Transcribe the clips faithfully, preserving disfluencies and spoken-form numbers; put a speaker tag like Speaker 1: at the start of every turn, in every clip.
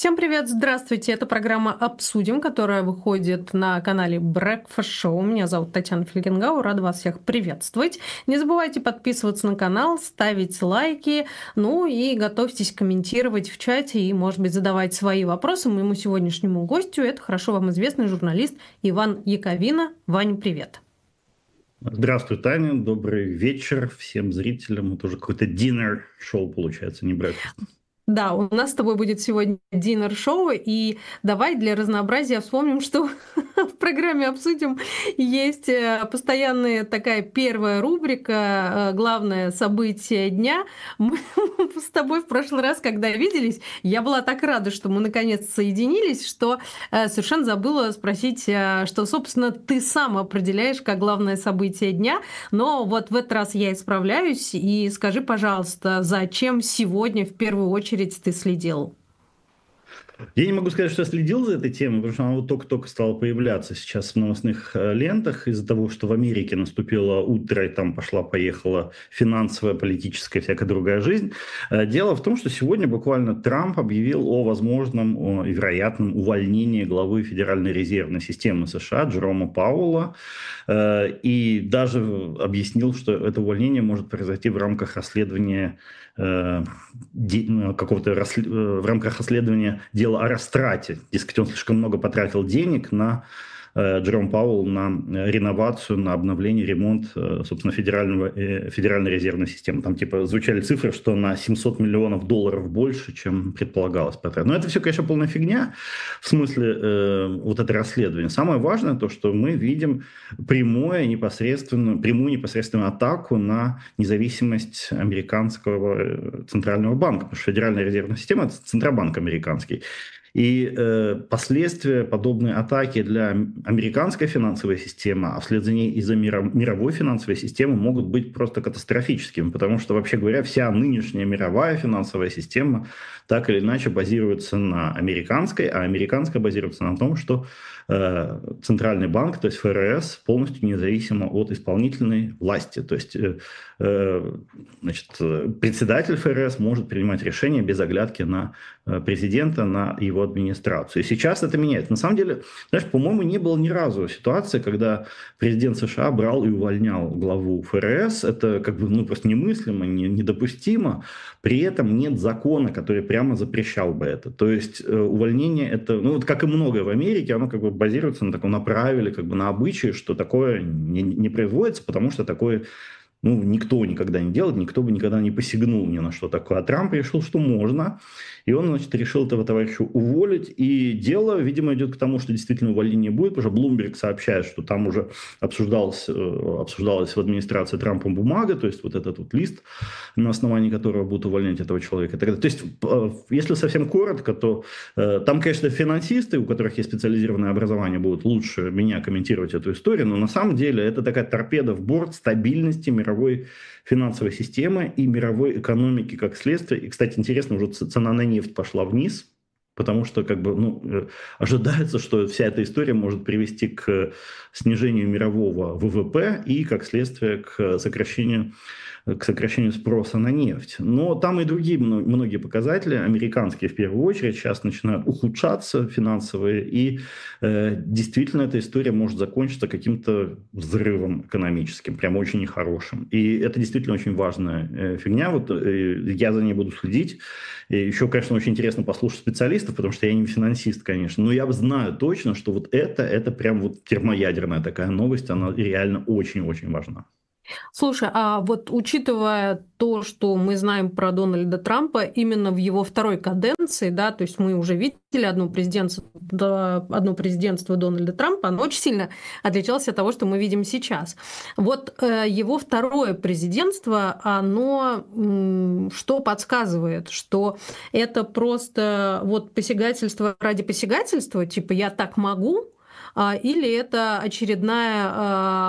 Speaker 1: Всем привет, здравствуйте. Это программа «Обсудим», которая выходит на канале Breakfast Show. Меня зовут Татьяна Фельгенгау, рада вас всех приветствовать. Не забывайте подписываться на канал, ставить лайки, ну и готовьтесь комментировать в чате и, может быть, задавать свои вопросы моему сегодняшнему гостю. Это хорошо вам известный журналист Иван Яковина. Ваня, привет.
Speaker 2: Здравствуй, Таня. Добрый вечер всем зрителям. Это уже какое-то динер-шоу получается, не breakfast.
Speaker 1: Да, у нас с тобой будет сегодня динер-шоу, и давай для разнообразия вспомним, что в программе «Обсудим» есть э, постоянная такая первая рубрика, э, главное событие дня. Мы с тобой в прошлый раз, когда виделись, я была так рада, что мы наконец соединились, что э, совершенно забыла спросить, э, что, собственно, ты сам определяешь как главное событие дня, но вот в этот раз я исправляюсь, и скажи, пожалуйста, зачем сегодня в первую очередь ты следил?
Speaker 2: Я не могу сказать, что я следил за этой темой, потому что она вот только-только стала появляться сейчас в новостных э, лентах из-за того, что в Америке наступило утро, и там пошла-поехала финансовая, политическая, всякая другая жизнь. Э, Дело в том, что сегодня буквально Трамп объявил о возможном о, и вероятном увольнении главы Федеральной резервной системы США Джерома Пауэлла, э, и даже объяснил, что это увольнение может произойти в рамках расследования э, де- какого-то расслед- э, в рамках расследования дела о растрате. Дескать, он слишком много потратил денег на э, Джером Пауэлл на реновацию, на обновление, ремонт, э, собственно, федерального, э, федеральной резервной системы. Там типа звучали цифры, что на семьсот миллионов долларов больше, чем предполагалось потратить. Но это все, конечно, полная фигня в смысле э, вот это расследование. Самое важное то, что мы видим прямое, непосредственно, прямую непосредственную атаку на независимость американского э, центрального банка, потому что Федеральная резервная система – это Центробанк американский. И э, последствия подобной атаки для американской финансовой системы, а вслед за ней и за миро- мировой финансовой системы могут быть просто катастрофическими, потому что, вообще говоря, вся нынешняя мировая финансовая система так или иначе базируется на американской, а американская базируется на том, что э, Центральный банк, то есть ФРС, полностью независимо от исполнительной власти. То есть э, э, значит, председатель ФРС может принимать решения без оглядки на президента, на его администрацию. И сейчас это меняется. На самом деле, знаешь, по-моему, не было ни разу ситуации, когда президент США брал и увольнял главу ФРС. Это как бы ну, просто немыслимо, не, недопустимо. При этом нет закона, который прямо запрещал бы это. То есть э, увольнение это, ну вот как и многое в Америке, оно как бы базируется на таком на правиле, как бы на обычае, что такое не, не производится, потому что такое ну, никто никогда не делает, никто бы никогда не посягнул ни на что такое. А Трамп решил, что можно, и он, значит, решил этого товарища уволить. И дело, видимо, идет к тому, что действительно увольнение будет, потому что Bloomberg сообщает, что там уже обсуждалась, обсуждалась в администрации Трампом бумага, то есть вот этот вот лист, на основании которого будут увольнять этого человека. То есть, если совсем коротко, то там, конечно, финансисты, у которых есть специализированное образование, будут лучше меня комментировать эту историю, но на самом деле это такая торпеда в борт стабильности мировой мировой финансовой системы и мировой экономики как следствие. И, кстати, интересно, уже цена на нефть пошла вниз, потому что как бы, ну, ожидается, что вся эта история может привести к снижению мирового ВВП и, как следствие, к сокращению к сокращению спроса на нефть. Но там и другие многие показатели, американские в первую очередь, сейчас начинают ухудшаться финансовые, и э, действительно эта история может закончиться каким-то взрывом экономическим, прям очень нехорошим. И это действительно очень важная э, фигня, вот э, я за ней буду следить. И еще, конечно, очень интересно послушать специалистов, потому что я не финансист, конечно, но я знаю точно, что вот это, это прям вот термоядерная такая новость, она реально очень-очень важна.
Speaker 1: Слушай, а вот учитывая то, что мы знаем про Дональда Трампа именно в его второй каденции, да, то есть мы уже видели одно президентство, да, одно президентство Дональда Трампа, оно очень сильно отличалось от того, что мы видим сейчас. Вот э, его второе президентство, оно м, что подсказывает? Что это просто вот посягательство ради посягательства, типа я так могу, а, или это очередная а,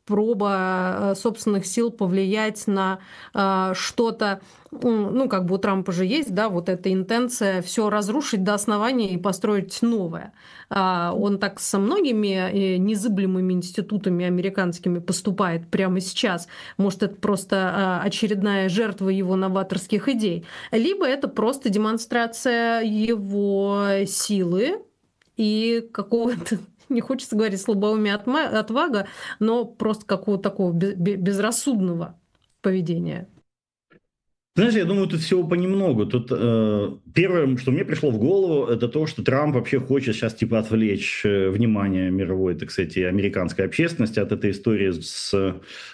Speaker 1: проба собственных сил повлиять на э, что-то, ну, как бы у Трампа же есть, да, вот эта интенция все разрушить до основания и построить новое. А он так со многими незыблемыми институтами американскими поступает прямо сейчас. Может, это просто очередная жертва его новаторских идей. Либо это просто демонстрация его силы и какого-то, не хочется говорить слабоумие, отвага, но просто какого-то такого безрассудного поведения.
Speaker 2: Знаешь, я думаю, тут всего понемногу. Тут э, первое, что мне пришло в голову, это то, что Трамп вообще хочет сейчас типа отвлечь э, внимание мировой, так сказать, и американской общественности от этой истории с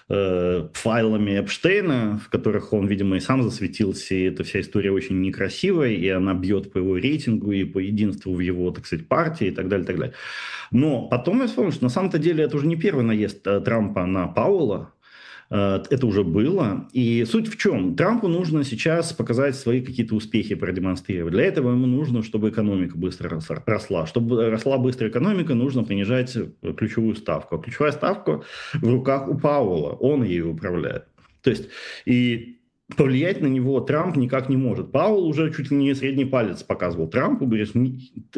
Speaker 2: э, файлами Эпштейна, в которых он, видимо, и сам засветился, и эта вся история очень некрасивая, и она бьет по его рейтингу и по единству в его, так сказать, партии и так далее, так далее. Но потом я вспомнил, что на самом-то деле это уже не первый наезд Трампа на Пауэлла. Это уже было. И суть в чем? Трампу нужно сейчас показать свои какие-то успехи, продемонстрировать. Для этого ему нужно, чтобы экономика быстро росла. Чтобы росла быстро экономика, нужно понижать ключевую ставку. А ключевая ставка в руках у Пауэлла. Он ею управляет. То есть, и повлиять на него Трамп никак не может. Пауэлл уже чуть ли не средний палец показывал Трампу, говорит, мне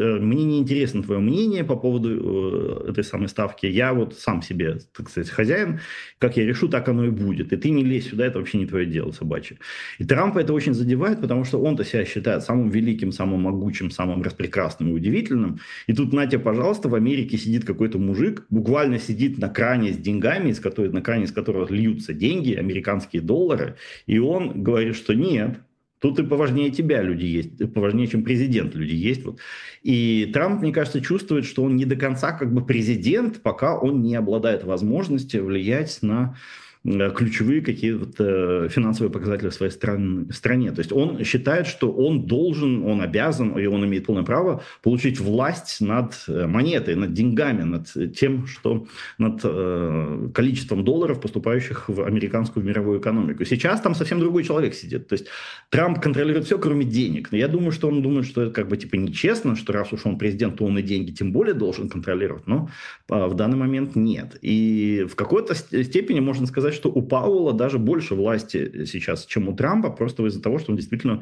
Speaker 2: не интересно твое мнение по поводу этой самой ставки, я вот сам себе, так сказать, хозяин, как я решу, так оно и будет, и ты не лезь сюда, это вообще не твое дело, собачье. И Трампа это очень задевает, потому что он-то себя считает самым великим, самым могучим, самым распрекрасным и удивительным, и тут, на тебе, пожалуйста, в Америке сидит какой-то мужик, буквально сидит на кране с деньгами, из которой, на кране из которого льются деньги, американские доллары, и он говорит, что нет, тут и поважнее тебя люди есть, и поважнее, чем президент люди есть. Вот. И Трамп, мне кажется, чувствует, что он не до конца как бы президент, пока он не обладает возможностью влиять на ключевые какие-то финансовые показатели в своей стран, стране. То есть он считает, что он должен, он обязан, и он имеет полное право получить власть над монетой, над деньгами, над тем, что над э, количеством долларов, поступающих в американскую в мировую экономику. Сейчас там совсем другой человек сидит. То есть Трамп контролирует все, кроме денег. Но я думаю, что он думает, что это как бы типа нечестно, что раз уж он президент, то он и деньги тем более должен контролировать. Но э, в данный момент нет. И в какой-то степени можно сказать, что у Пауэлла даже больше власти сейчас, чем у Трампа, просто из-за того, что он действительно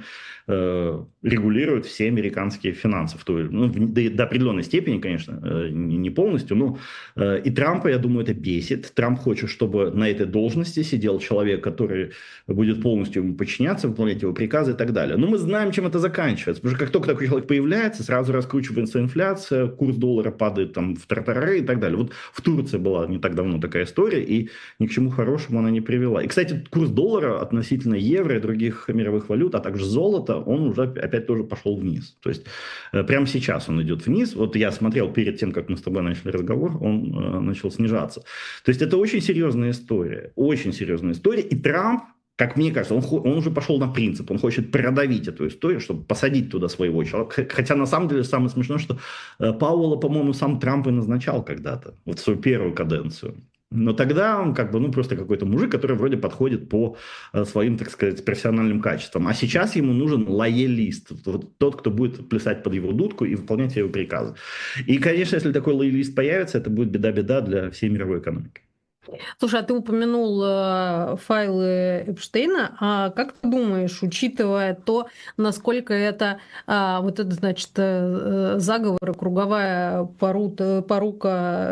Speaker 2: э, регулирует все американские финансы. В той, ну, до, до определенной степени, конечно, э, не полностью, но э, и Трампа, я думаю, это бесит. Трамп хочет, чтобы на этой должности сидел человек, который будет полностью ему подчиняться, выполнять его приказы и так далее. Но мы знаем, чем это заканчивается. Потому что как только такой человек появляется, сразу раскручивается инфляция, курс доллара падает там в тартарары и так далее. Вот в Турции была не так давно такая история, и ни к чему хорошему она не привела. И, кстати, курс доллара относительно евро и других мировых валют, а также золота, он уже опять тоже пошел вниз. То есть э, прямо сейчас он идет вниз. Вот я смотрел перед тем, как мы с тобой начали разговор, он э, начал снижаться. То есть это очень серьезная история. Очень серьезная история. И Трамп, как мне кажется, он, он уже пошел на принцип. Он хочет продавить эту историю, чтобы посадить туда своего человека. Хотя на самом деле самое смешное, что э, Пауэлла, по-моему, сам Трамп и назначал когда-то. Вот в свою первую каденцию. Но тогда он как бы, ну, просто какой-то мужик, который вроде подходит по э, своим, так сказать, профессиональным качествам. А сейчас ему нужен лоялист. Вот тот, кто будет плясать под его дудку и выполнять его приказы. И, конечно, если такой лоялист появится, это будет беда-беда для всей мировой экономики.
Speaker 1: Слушай, а ты упомянул э, файлы Эпштейна. А как ты думаешь, учитывая то, насколько это э, вот это, значит, э, заговор, круговая порута, порука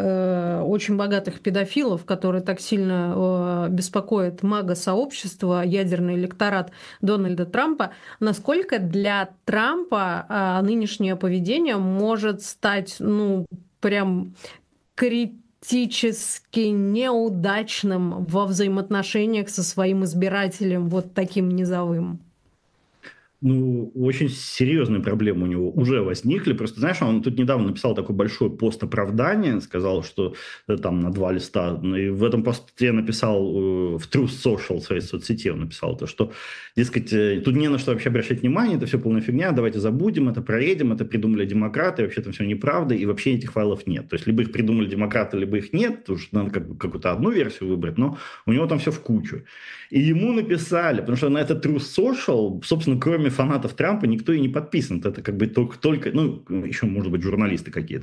Speaker 1: э, очень богатых педофилов, которые так сильно э, беспокоят мага-сообщество, ядерный электорат Дональда Трампа, насколько для Трампа э, нынешнее поведение может стать, ну, прям критичным, критически неудачным во взаимоотношениях со своим избирателем, вот таким низовым?
Speaker 2: Ну, очень серьезные проблемы у него уже возникли. Просто, знаешь, он тут недавно написал такой большой пост оправдания, сказал, что там на два листа. И в этом посте написал, в Truth Social, в своей соцсети он написал то, что, дескать, тут не на что вообще обращать внимание, это все полная фигня, давайте забудем, это проедем, это придумали демократы, вообще там все неправда, и вообще этих файлов нет. То есть, либо их придумали демократы, либо их нет, потому что надо как, какую-то одну версию выбрать, но у него там все в кучу. И ему написали, потому что на этот Truth Social, собственно, кроме фанатов Трампа никто и не подписан. Это как бы только, только, ну, еще, может быть, журналисты какие-то.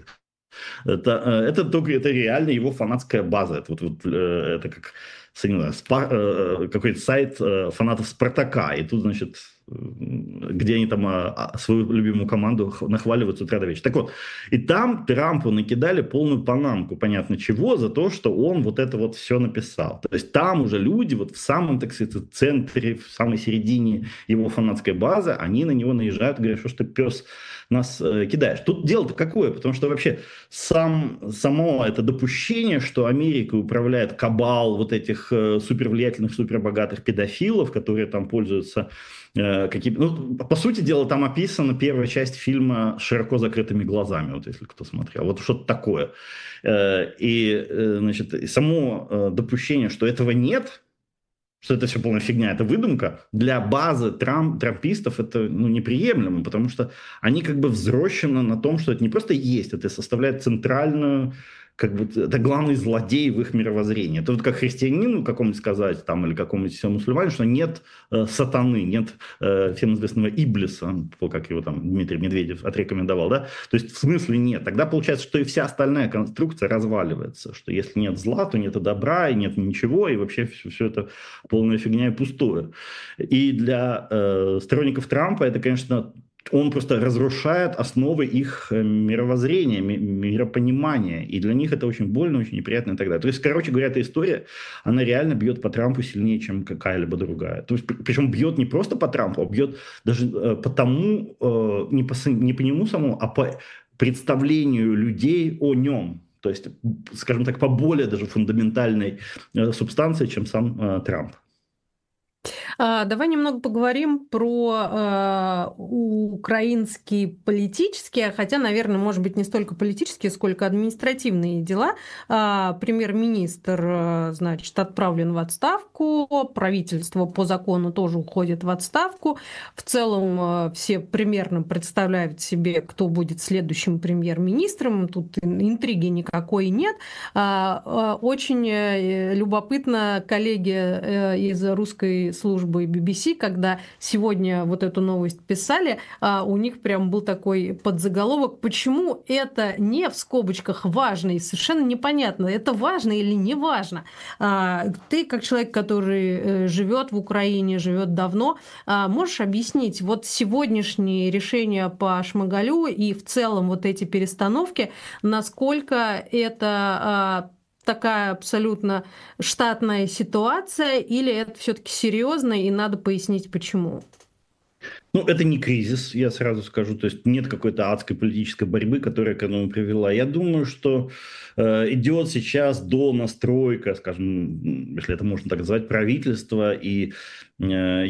Speaker 2: Это, э, это только это реально его фанатская база. Это, вот, вот, э, это как не знаю, спа, э, какой-то сайт э, фанатов Спартака. И тут, значит, э, где они там э, свою любимую команду нахваливают с утра до вечера. Так вот, и там Трампу накидали полную панамку, понятно чего, за то, что он вот это вот все написал. То есть там уже люди вот в самом, так сказать, центре, в самой середине его фанатской базы, они на него наезжают, говорят, что ж ты, пес, нас э, кидаешь. Тут дело-то какое? Потому что вообще сам, само это допущение, что Америкой управляет кабал вот этих э, супервлиятельных, супербогатых педофилов, которые там пользуются э, какими... Ну, по сути дела, там описана первая часть фильма широко закрытыми глазами, вот если кто смотрел. Вот что-то такое. Э, и, э, значит, и само э, допущение, что этого нет, что это все полная фигня, это выдумка, для базы трамп, трампистов это ну, неприемлемо, потому что они как бы взрослены на том, что это не просто есть, это составляет центральную, как бы, это главный злодей в их мировоззрении. Это вот как христианину какому-нибудь сказать, там, или какому-нибудь мусульманину, что нет э, сатаны, нет э, всем известного Иблиса, как его там Дмитрий Медведев отрекомендовал, да? То есть в смысле нет. Тогда получается, что и вся остальная конструкция разваливается, что если нет зла, то нет и добра, и нет ничего, и вообще все, все это полная фигня и пустое. И для э, сторонников Трампа это, конечно, он просто разрушает основы их мировоззрения, миропонимания. И для них это очень больно, очень неприятно и так далее. То есть, короче говоря, эта история, она реально бьет по Трампу сильнее, чем какая-либо другая. То есть, причем бьет не просто по Трампу, а бьет даже по тому, не по, не по нему самому, а по представлению людей о нем. То есть, скажем так, по более даже фундаментальной субстанции, чем сам Трамп.
Speaker 1: Давай немного поговорим про э, украинские политические, хотя, наверное, может быть, не столько политические, сколько административные дела. Э, премьер-министр, э, значит, отправлен в отставку, правительство по закону тоже уходит в отставку. В целом э, все примерно представляют себе, кто будет следующим премьер-министром. Тут интриги никакой нет. Э, э, очень э, любопытно, коллеги э, из русской службы би би си, когда сегодня вот эту новость писали, у них прям был такой подзаголовок, почему это не в скобочках важно и совершенно непонятно, это важно или не важно. Ты, как человек, который живет в Украине, живет давно, можешь объяснить вот сегодняшние решения по Шмыгалю и в целом вот эти перестановки, насколько это такая абсолютно штатная ситуация, или это все-таки серьезно, и надо пояснить, почему?
Speaker 2: Ну, это не кризис, я сразу скажу. То есть нет какой-то адской политической борьбы, которая к этому привела. Я думаю, что э, идет сейчас донастройка, скажем, если это можно так назвать, правительства и э,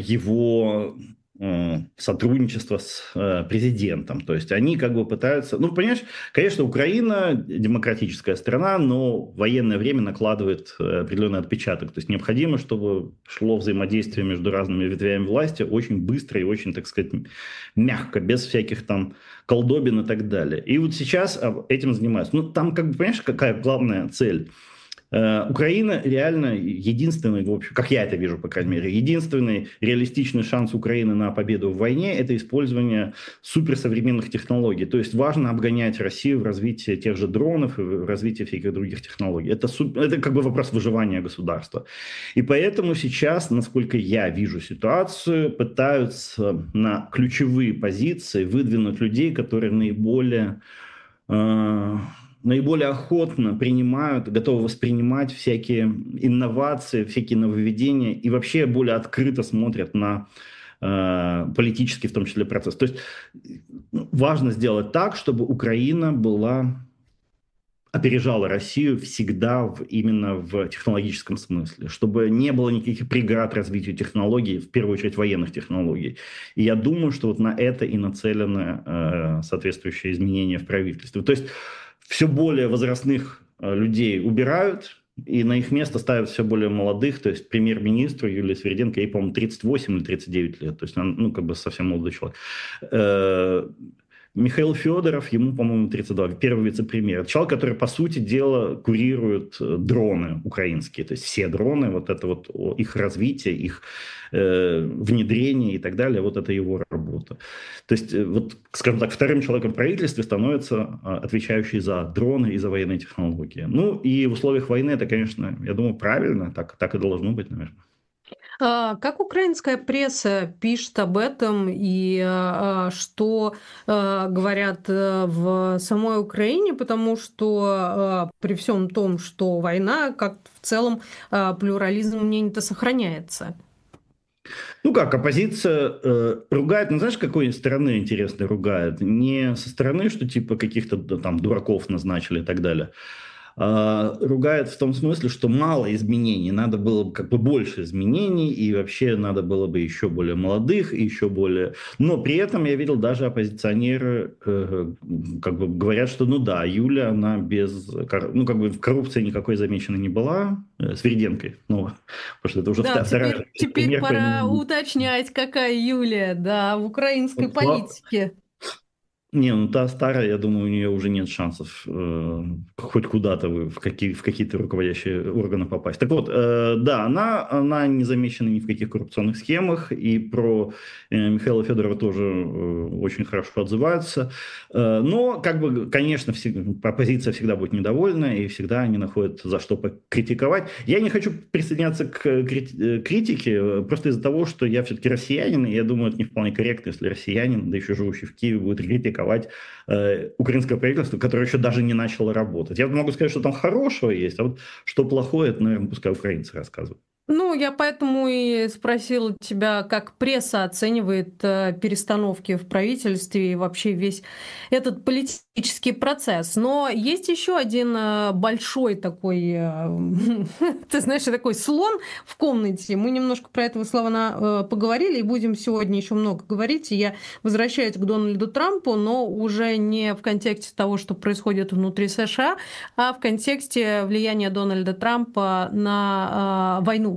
Speaker 2: его сотрудничество с э, президентом. То есть они как бы пытаются... Ну, понимаешь, конечно, Украина демократическая страна, но военное время накладывает определенный отпечаток. То есть необходимо, чтобы шло взаимодействие между разными ветвями власти очень быстро и очень, так сказать, мягко, без всяких там колдобин и так далее. И вот сейчас этим занимаются. Ну, там, как бы, понимаешь, какая главная цель? Украина реально единственный, в общем, как я это вижу, по крайней мере, единственный реалистичный шанс Украины на победу в войне – это использование суперсовременных технологий. То есть важно обгонять Россию в развитии тех же дронов и в развитии всяких других технологий. Это, это как бы вопрос выживания государства. И поэтому сейчас, насколько я вижу ситуацию, пытаются на ключевые позиции выдвинуть людей, которые наиболее... Э- наиболее охотно принимают, готовы воспринимать всякие инновации, всякие нововведения и вообще более открыто смотрят на э, политический, в том числе, процесс. То есть важно сделать так, чтобы Украина была, опережала Россию всегда в, именно в технологическом смысле, чтобы не было никаких преград развитию технологий, в первую очередь военных технологий. И я думаю, что вот на это и нацелены э, соответствующие изменения в правительстве. То есть все более возрастных людей убирают, и на их место ставят все более молодых, то есть премьер-министру Юлии Свериденко, ей, по-моему, тридцать восемь или тридцать девять лет, то есть она, ну, как бы совсем молодой человек. Михаил Федоров, ему, по-моему, тридцать два, первый вице-премьер. Человек, который, по сути дела, курирует дроны украинские. То есть все дроны, вот это вот их развитие, их э, внедрение и так далее, вот это его работа. То есть, вот, скажем так, вторым человеком в правительстве становится отвечающий за дроны и за военные технологии. Ну, и в условиях войны это, конечно, я думаю, правильно, так, так и должно быть, наверное.
Speaker 1: А как украинская пресса пишет об этом и а, что а, говорят а, в самой Украине, потому что а, при всем том, что война, как в целом а, плюрализм мнений-то сохраняется.
Speaker 2: Ну как, оппозиция э, ругает, ну знаешь, с какой стороны, интересно, ругает? Не со стороны, что типа каких-то там дураков назначили и так далее, а ругает в том смысле, что мало изменений, надо было бы как бы больше изменений, и вообще надо было бы еще более молодых, и еще более... Но при этом я видел, даже оппозиционеры э, как бы говорят, что ну да, Юля, она без... Ну как бы в коррупции никакой замечена не была, э, с Вериденкой, ну, потому что это уже
Speaker 1: Да,
Speaker 2: вторая
Speaker 1: теперь, теперь
Speaker 2: пример по
Speaker 1: пора
Speaker 2: имени.
Speaker 1: уточнять, какая Юлия, да, в украинской политике.
Speaker 2: Не, ну та старая, я думаю, у нее уже нет шансов э, хоть куда-то в, в, какие, в какие-то руководящие органы попасть. Так вот, э, да, она, она не замечена ни в каких коррупционных схемах, и про э, Михаила Федорова тоже э, очень хорошо отзываются. Э, но, как бы, конечно, всегда, оппозиция всегда будет недовольна, и всегда они находят за что покритиковать. Я не хочу присоединяться к крити- критике, просто из-за того, что я все-таки россиянин, и я думаю, это не вполне корректно, если россиянин, да еще живущий в Киеве, будет критиковать э, украинское правительство, которое еще даже не начало работать. Я могу сказать, что там хорошего есть, а вот что плохое, это, наверное, пускай украинцы рассказывают.
Speaker 1: Ну, я поэтому и спросила тебя, как пресса оценивает э, перестановки в правительстве и вообще весь этот политический процесс. Но есть еще один э, большой такой, э, ты знаешь, такой слон в комнате. Мы немножко про этого слова э, поговорили и будем сегодня еще много говорить. И я возвращаюсь к Дональду Трампу, но уже не в контексте того, что происходит внутри США, а в контексте влияния Дональда Трампа на э, войну.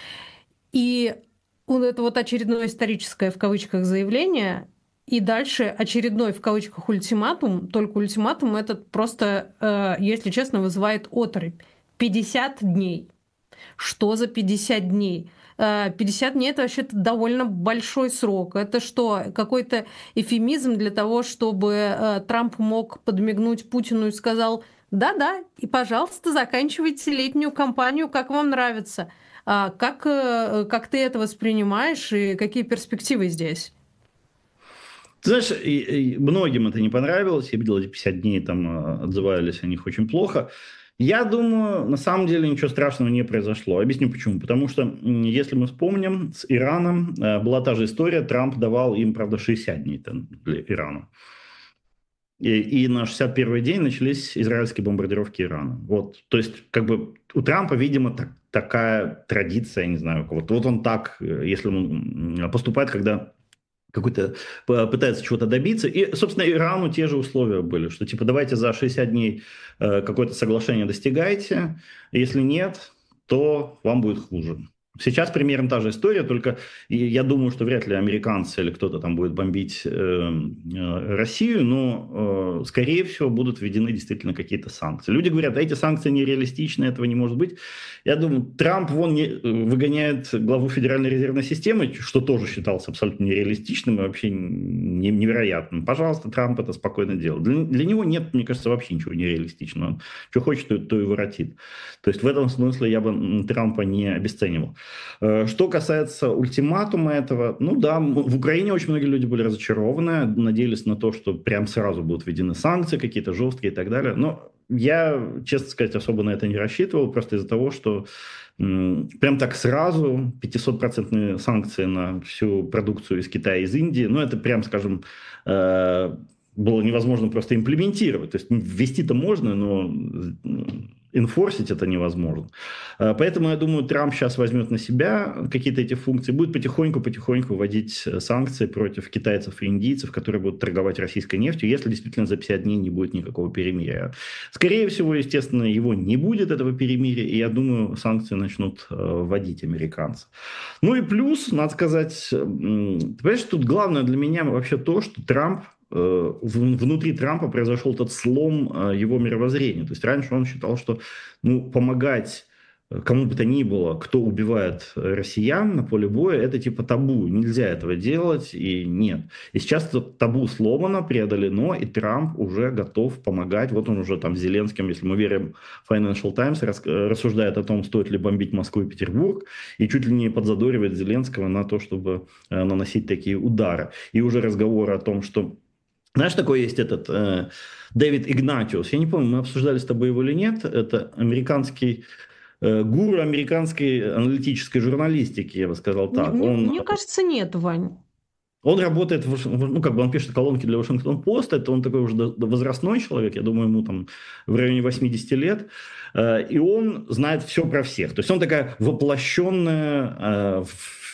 Speaker 1: И вот это вот очередное историческое в кавычках заявление, и дальше очередной в кавычках ультиматум, только ультиматум этот просто, э, если честно, вызывает оторопь. пятьдесят дней. Что за пятьдесят дней? Э, пятьдесят дней это вообще-то довольно большой срок. Это что, какой-то эвфемизм для того, чтобы э, Трамп мог подмигнуть Путину и сказал: да-да, и, пожалуйста, заканчивайте летнюю кампанию, как вам нравится. А как, э, как ты это воспринимаешь и какие перспективы здесь?
Speaker 2: Ты знаешь, и, и многим это не понравилось. Я видел, эти пятьдесят дней там э, отзывались о них очень плохо. Я думаю, на самом деле ничего страшного не произошло. Объясню почему. Потому что, если мы вспомним, с Ираном э, была та же история. Трамп давал им, правда, шестьдесят дней там, для Ирана. И, и на шестьдесят первый день начались израильские бомбардировки Ирана. Вот. То есть, как бы у Трампа, видимо, так, такая традиция, я не знаю, вот, вот он так, если он поступает, когда какой-то пытается чего-то добиться. И, собственно, Ирану те же условия были, что типа давайте за шестьдесят дней э, какое-то соглашение достигайте, если нет, то вам будет хуже. Сейчас примерно та же история, только я думаю, что вряд ли американцы или кто-то там будет бомбить э, э, Россию, но, э, скорее всего, будут введены действительно какие-то санкции. Люди говорят, а эти санкции нереалистичны, этого не может быть. Я думаю, Трамп вон не, выгоняет главу Федеральной резервной системы, что тоже считалось абсолютно нереалистичным и вообще не, невероятным. Пожалуйста, Трамп это спокойно делает. Для, для него нет, мне кажется, вообще ничего нереалистичного. Он что хочет, то, то и воротит. То есть в этом смысле я бы Трампа не обесценивал. Что касается ультиматума этого, ну да, в Украине очень многие люди были разочарованы, надеялись на то, что прям сразу будут введены санкции какие-то жесткие и так далее. Но я, честно сказать, особо на это не рассчитывал, просто из-за того, что м, прям так сразу пятисотпроцентные санкции на всю продукцию из Китая и из Индии, ну это прям, скажем, э, было невозможно просто имплементировать. То есть ввести-то можно, но инфорсить это невозможно. Поэтому, я думаю, Трамп сейчас возьмет на себя какие-то эти функции, будет потихоньку-потихоньку вводить санкции против китайцев и индийцев, которые будут торговать российской нефтью, если действительно за пятьдесят дней не будет никакого перемирия. Скорее всего, естественно, его не будет, этого перемирия, и я думаю, санкции начнут вводить американцы. Ну и плюс, надо сказать, ты понимаешь, тут главное для меня вообще то, что Трамп э, внутри Трампа произошел тот слом э, его мировоззрения. То есть раньше он считал, что ну, помогать кому бы то ни было, кто убивает россиян на поле боя, это типа табу. Нельзя этого делать, и нет. И сейчас это табу сломано, преодолено, и Трамп уже готов помогать. Вот он уже там с Зеленским, если мы верим Financial Times, рас, рассуждает о том, стоит ли бомбить Москву и Петербург, и чуть ли не подзадоривает Зеленского на то, чтобы э, наносить такие удары. И уже разговоры о том, что... Знаешь, такой есть этот э, Дэвид Игнатиус, я не помню, мы обсуждали с тобой его или нет, это американский гуру американской аналитической журналистики, я бы сказал
Speaker 1: Мне,
Speaker 2: так.
Speaker 1: мне,
Speaker 2: Он,
Speaker 1: мне кажется, нет, Вань.
Speaker 2: он работает, в, ну, как бы он пишет колонки для Вашингтон-Пост, это он такой уже возрастной человек, я думаю, ему там в районе восьмидесяти лет, и он знает все про всех. То есть он такая воплощенная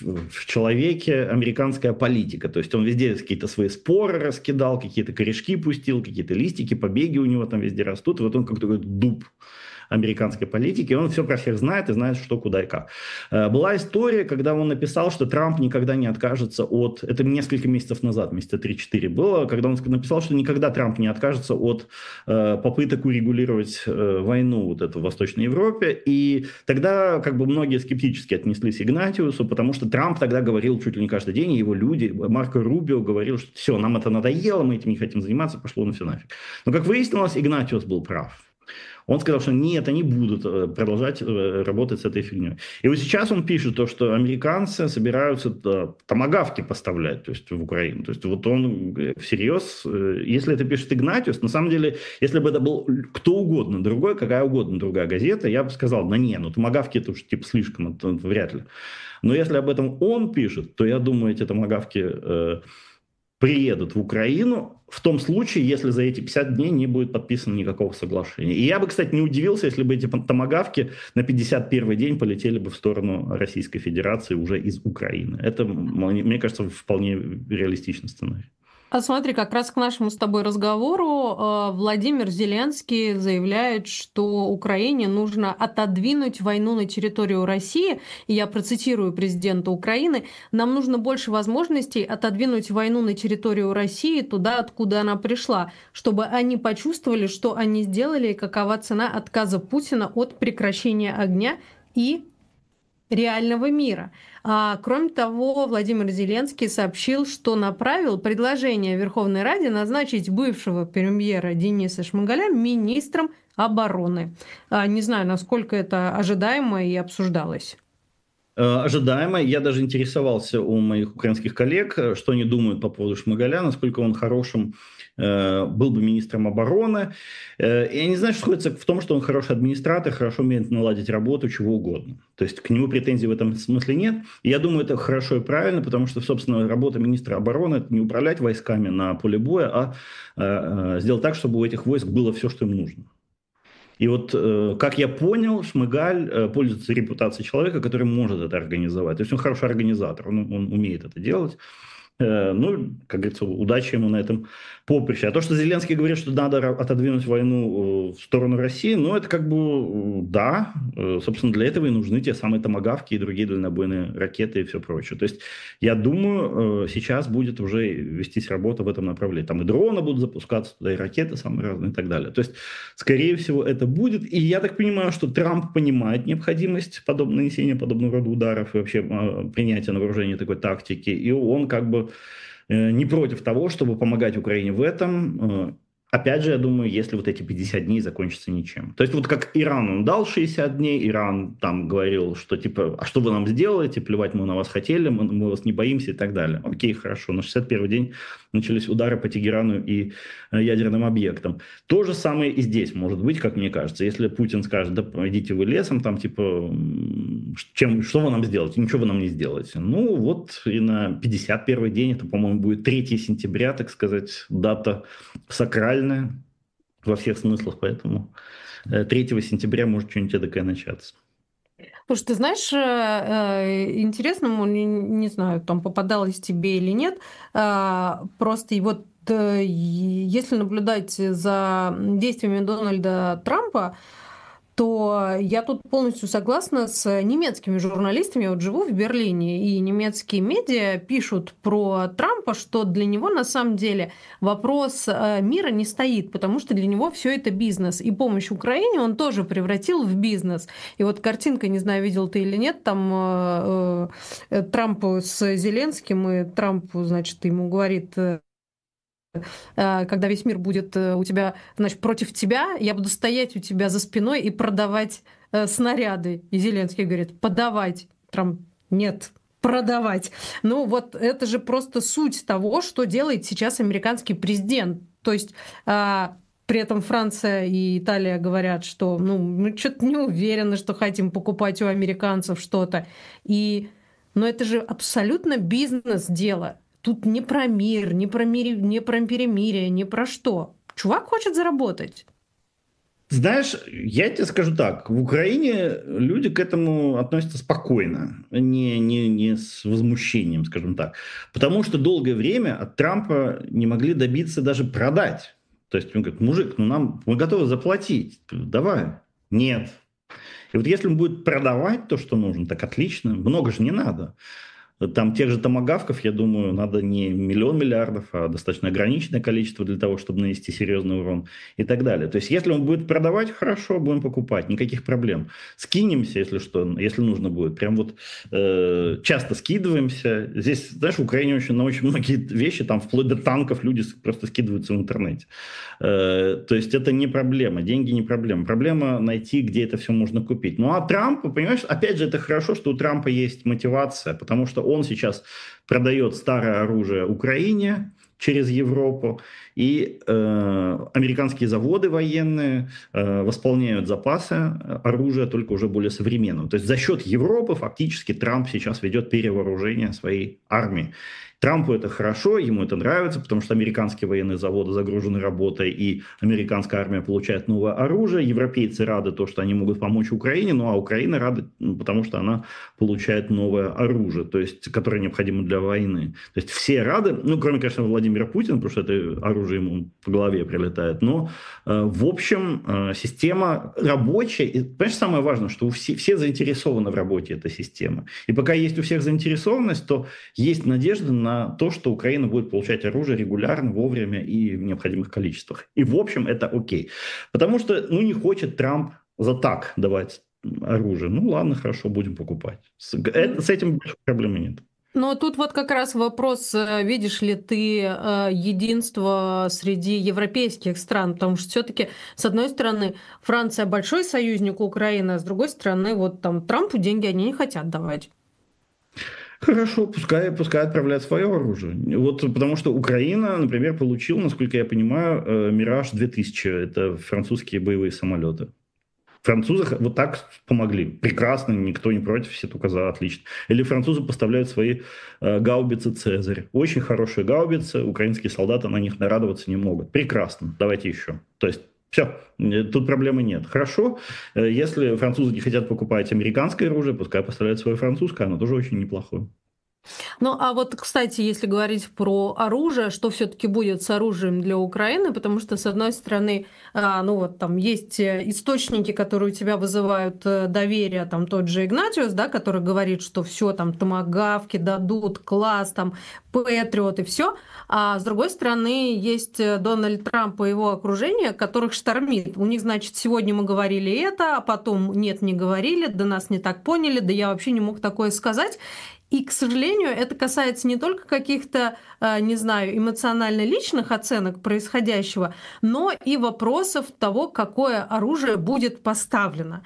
Speaker 2: в человеке американская политика. То есть он везде какие-то свои споры раскидал, какие-то корешки пустил, какие-то листики, побеги у него там везде растут. И вот он как такой дуб американской политики, он все про всех знает и знает, что, куда и как. Была история, когда он написал, что Трамп никогда не откажется от... Это несколько месяцев назад, месяца три-четыре было, когда он написал, что никогда Трамп не откажется от попыток урегулировать войну вот эту в Восточной Европе. И тогда как бы многие скептически отнеслись к Игнатиусу, потому что Трамп тогда говорил чуть ли не каждый день, и его люди, Марко Рубио говорил, что все, нам это надоело, мы этим не хотим заниматься, пошло на все нафиг. Но, как выяснилось, Игнатиус был прав. Он сказал, что нет, они будут продолжать работать с этой фигней. И вот сейчас он пишет то, что американцы собираются томагавки поставлять, то есть в Украину. То есть вот он всерьез, если это пишет Игнатиус, на самом деле, если бы это был кто угодно другой, какая угодно другая газета, я бы сказал, да не, ну томагавки это уж типа слишком, это вряд ли. Но если об этом он пишет, то я думаю, эти томагавки... Э, приедут в Украину в том случае, если за эти пятьдесят дней не будет подписано никакого соглашения. И я бы, кстати, не удивился, если бы эти томагавки на пятьдесят первый день полетели бы в сторону Российской Федерации уже из Украины. Это, мне кажется, вполне реалистичный сценарий.
Speaker 1: А смотри, как раз к нашему с тобой разговору Владимир Зеленский заявляет, что Украине нужно отодвинуть войну на территорию России. И я процитирую президента Украины. Нам нужно больше возможностей отодвинуть войну на территорию России туда, откуда она пришла, чтобы они почувствовали, что они сделали и какова цена отказа Путина от прекращения огня и реального мира. А, кроме того, Владимир Зеленский сообщил, что направил предложение Верховной Раде назначить бывшего премьера Дениса Шмыгаля министром обороны. А, не знаю, насколько это ожидаемо и обсуждалось.
Speaker 2: Ожидаемо. Я даже интересовался у моих украинских коллег, что они думают по поводу Шмыгаля, насколько он хорошим э, был бы министром обороны. Э, и они знают, что сходится в том, что он хороший администратор, хорошо умеет наладить работу, чего угодно. То есть к нему претензий в этом смысле нет. И я думаю, это хорошо и правильно, потому что, собственно, работа министра обороны – это не управлять войсками на поле боя, а э, э, сделать так, чтобы у этих войск было все, что им нужно. И вот, как я понял, Шмыгаль пользуется репутацией человека, который может это организовать. То есть он хороший организатор, он, он умеет это делать. Ну, как говорится, удачи ему на этом поприще. А то, что Зеленский говорит, что надо отодвинуть войну в сторону России, ну, это как бы, да, собственно, для этого и нужны те самые томагавки и другие дальнобойные ракеты и все прочее. То есть, я думаю, сейчас будет уже вестись работа в этом направлении. Там и дроны будут запускаться туда, и ракеты самые разные и так далее. То есть, скорее всего, это будет. И я так понимаю, что Трамп понимает необходимость подоб... нанесения подобного рода ударов и вообще принятия на вооружение такой тактики. И он как бы не против того, чтобы помогать Украине в этом. Опять же, я думаю, если вот эти пятьдесят дней закончатся ничем. То есть вот как Иран, он дал шестьдесят дней, Иран там говорил, что типа, а что вы нам сделаете, плевать мы на вас хотели, мы, мы вас не боимся и так далее. Окей, хорошо, на шестьдесят первый день начались удары по Тегерану и ядерным объектам. То же самое и здесь может быть, как мне кажется. Если Путин скажет, да идите вы лесом, там типа, чем, что вы нам сделаете? Ничего вы нам не сделаете. Ну вот и на пятьдесят первый день, это, по-моему, будет третьего сентября, так сказать, дата сакральная во всех смыслах, поэтому третьего сентября может что-нибудь эдакое начаться.
Speaker 1: Слушай, ты знаешь, интересно, не, не знаю, там попадалось тебе или нет, просто и вот если наблюдать за действиями Дональда Трампа, то я тут полностью согласна с немецкими журналистами. Я вот живу в Берлине, и немецкие медиа пишут про Трампа, что для него на самом деле вопрос э, мира не стоит, потому что для него все это бизнес. И помощь Украине он тоже превратил в бизнес. И вот картинка, не знаю, видел ты или нет, там э, э, Трамп с Зеленским, и Трамп, значит, ему говорит... э, когда весь мир будет у тебя, значит, против тебя, я буду стоять у тебя за спиной и продавать э, снаряды. И Зеленский говорит, подавать. Трамп, нет, продавать. Ну вот это же просто суть того, что делает сейчас американский президент. То есть э, при этом Франция и Италия говорят, что ну, мы что-то не уверены, что хотим покупать у американцев что-то. И... Но это же абсолютно бизнес-дело. Тут не про мир, не про, мири, не про перемирие, не про что. Чувак хочет заработать.
Speaker 2: Знаешь, я тебе скажу так, в Украине люди к этому относятся спокойно, не, не, не с возмущением, скажем так. Потому что долгое время от Трампа не могли добиться даже продать. То есть он говорит, мужик, ну нам, мы готовы заплатить, давай. Нет. И вот если он будет продавать то, что нужно, так отлично, много же не надо. Там тех же томагавков, я думаю, надо не миллион миллиардов, а достаточно ограниченное количество для того, чтобы нанести серьезный урон и так далее. То есть, если он будет продавать, хорошо, будем покупать, никаких проблем. Скинемся, если что, если нужно будет. Прям вот э, часто скидываемся. Здесь, знаешь, в Украине очень, на очень многие вещи, там вплоть до танков люди просто скидываются в интернете. Э, то есть, это не проблема, деньги не проблема. Проблема найти, где это все можно купить. Ну, а Трампу, понимаешь, опять же, это хорошо, что у Трампа есть мотивация, потому что он сейчас продает старое оружие Украине через Европу, и э, американские заводы военные э, восполняют запасы оружия только уже более современного. То есть за счет Европы фактически Трамп сейчас ведет перевооружение своей армии. Трампу это хорошо, ему это нравится, потому что американские военные заводы загружены работой, и американская армия получает новое оружие. Европейцы рады то, что они могут помочь Украине, ну а Украина рада, потому что она получает новое оружие, то есть, которое необходимо для войны. То есть все рады, ну кроме, конечно, Владимира Путина, потому что это оружие ему по голове прилетает, но э, в общем э, система рабочая. И, понимаешь, самое важное, что у все, все заинтересованы в работе этой системы. И пока есть у всех заинтересованность, то есть надежда на на то, что Украина будет получать оружие регулярно, вовремя и в необходимых количествах. И в общем это окей. Потому что ну, не хочет Трамп за так давать оружие. Ну ладно, хорошо, будем покупать. С, это, с этим большой проблемы нет.
Speaker 1: Но тут вот как раз вопрос, видишь ли ты единство среди европейских стран, потому что все-таки, с одной стороны, Франция большой союзник Украины, а с другой стороны, вот там Трампу деньги они не хотят давать.
Speaker 2: Хорошо, пускай, пускай отправляют свое оружие. Вот потому что Украина, например, получила, насколько я понимаю, Мираж две тысячи. Это французские боевые самолеты. Французы вот так помогли. Прекрасно, никто не против, все только за, отлично. Или французы поставляют свои э, гаубицы «Цезарь». Очень хорошие гаубицы, украинские солдаты на них нарадоваться не могут. Прекрасно, давайте еще. То есть все, тут проблемы нет. Хорошо, если французы не хотят покупать американское оружие, пускай поставляют свое французское, оно тоже очень неплохое.
Speaker 1: Ну, а вот, кстати, если говорить про оружие, что все-таки будет с оружием для Украины, потому что, с одной стороны, ну вот там есть источники, которые у тебя вызывают доверие, там тот же Игнатиус, да, который говорит, что все там томагавки дадут, класс, там Патриот и все. А с другой стороны, есть Дональд Трамп и его окружение, которых штормит. У них, значит, сегодня мы говорили это, а потом нет, не говорили, да нас не так поняли, да я вообще не мог такое сказать. И, к сожалению, это касается не только каких-то, не знаю, эмоционально-личных оценок происходящего, но и вопросов того, какое оружие будет поставлено.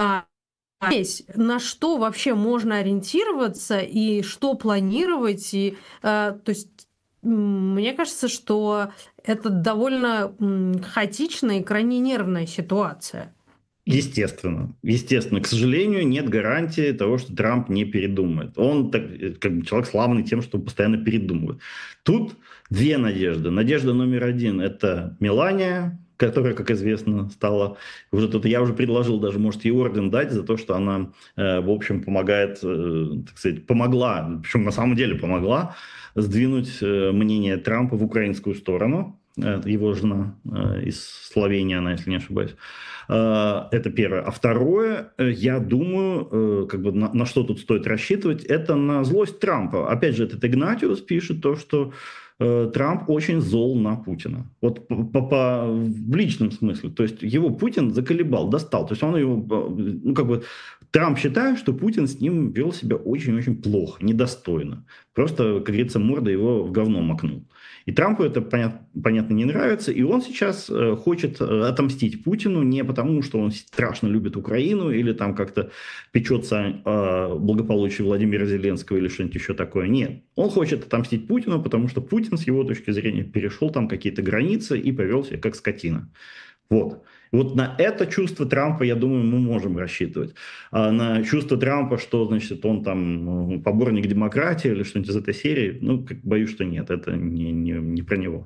Speaker 1: Здесь на что вообще можно ориентироваться и что планировать. И, то есть, мне кажется, что это довольно хаотичная и крайне нервная ситуация.
Speaker 2: Естественно. Естественно. К сожалению, нет гарантии того, что Трамп не передумает. Он так, как бы, человек славный тем, что постоянно передумывает. Тут две надежды. Надежда номер один – это Мелания, которая, как известно, стала... Уже тут я уже предложил даже, может, ей орден дать за то, что она, э, в общем, помогает, э, так сказать, помогла, причем на самом деле помогла, сдвинуть э, мнение Трампа в украинскую сторону. его жена из Словении, она, если не ошибаюсь. Это первое. А второе, я думаю, как бы на, на что тут стоит рассчитывать, это на злость Трампа. Опять же, этот Игнатиус пишет то, что Трамп очень зол на Путина. Вот по, по, по, в личном смысле. То есть его Путин заколебал, достал. То есть он его, ну как бы, Трамп считает, что Путин с ним вел себя очень-очень плохо, недостойно. Просто, как говорится, морда его в говно макнул. И Трампу это, понятно, понятно, не нравится. И он сейчас хочет отомстить Путину не потому, что он страшно любит Украину или там как-то печется о благополучии Владимира Зеленского или что-нибудь еще такое. Нет. Он хочет отомстить Путину, потому что Путин, с его точки зрения, перешел там какие-то границы и повел себя как скотина. Вот. И вот на это чувство Трампа, я думаю, мы можем рассчитывать. А на чувство Трампа, что, значит, он там поборник демократии или что-нибудь из этой серии, ну, как, боюсь, что нет, это не, не, не про него.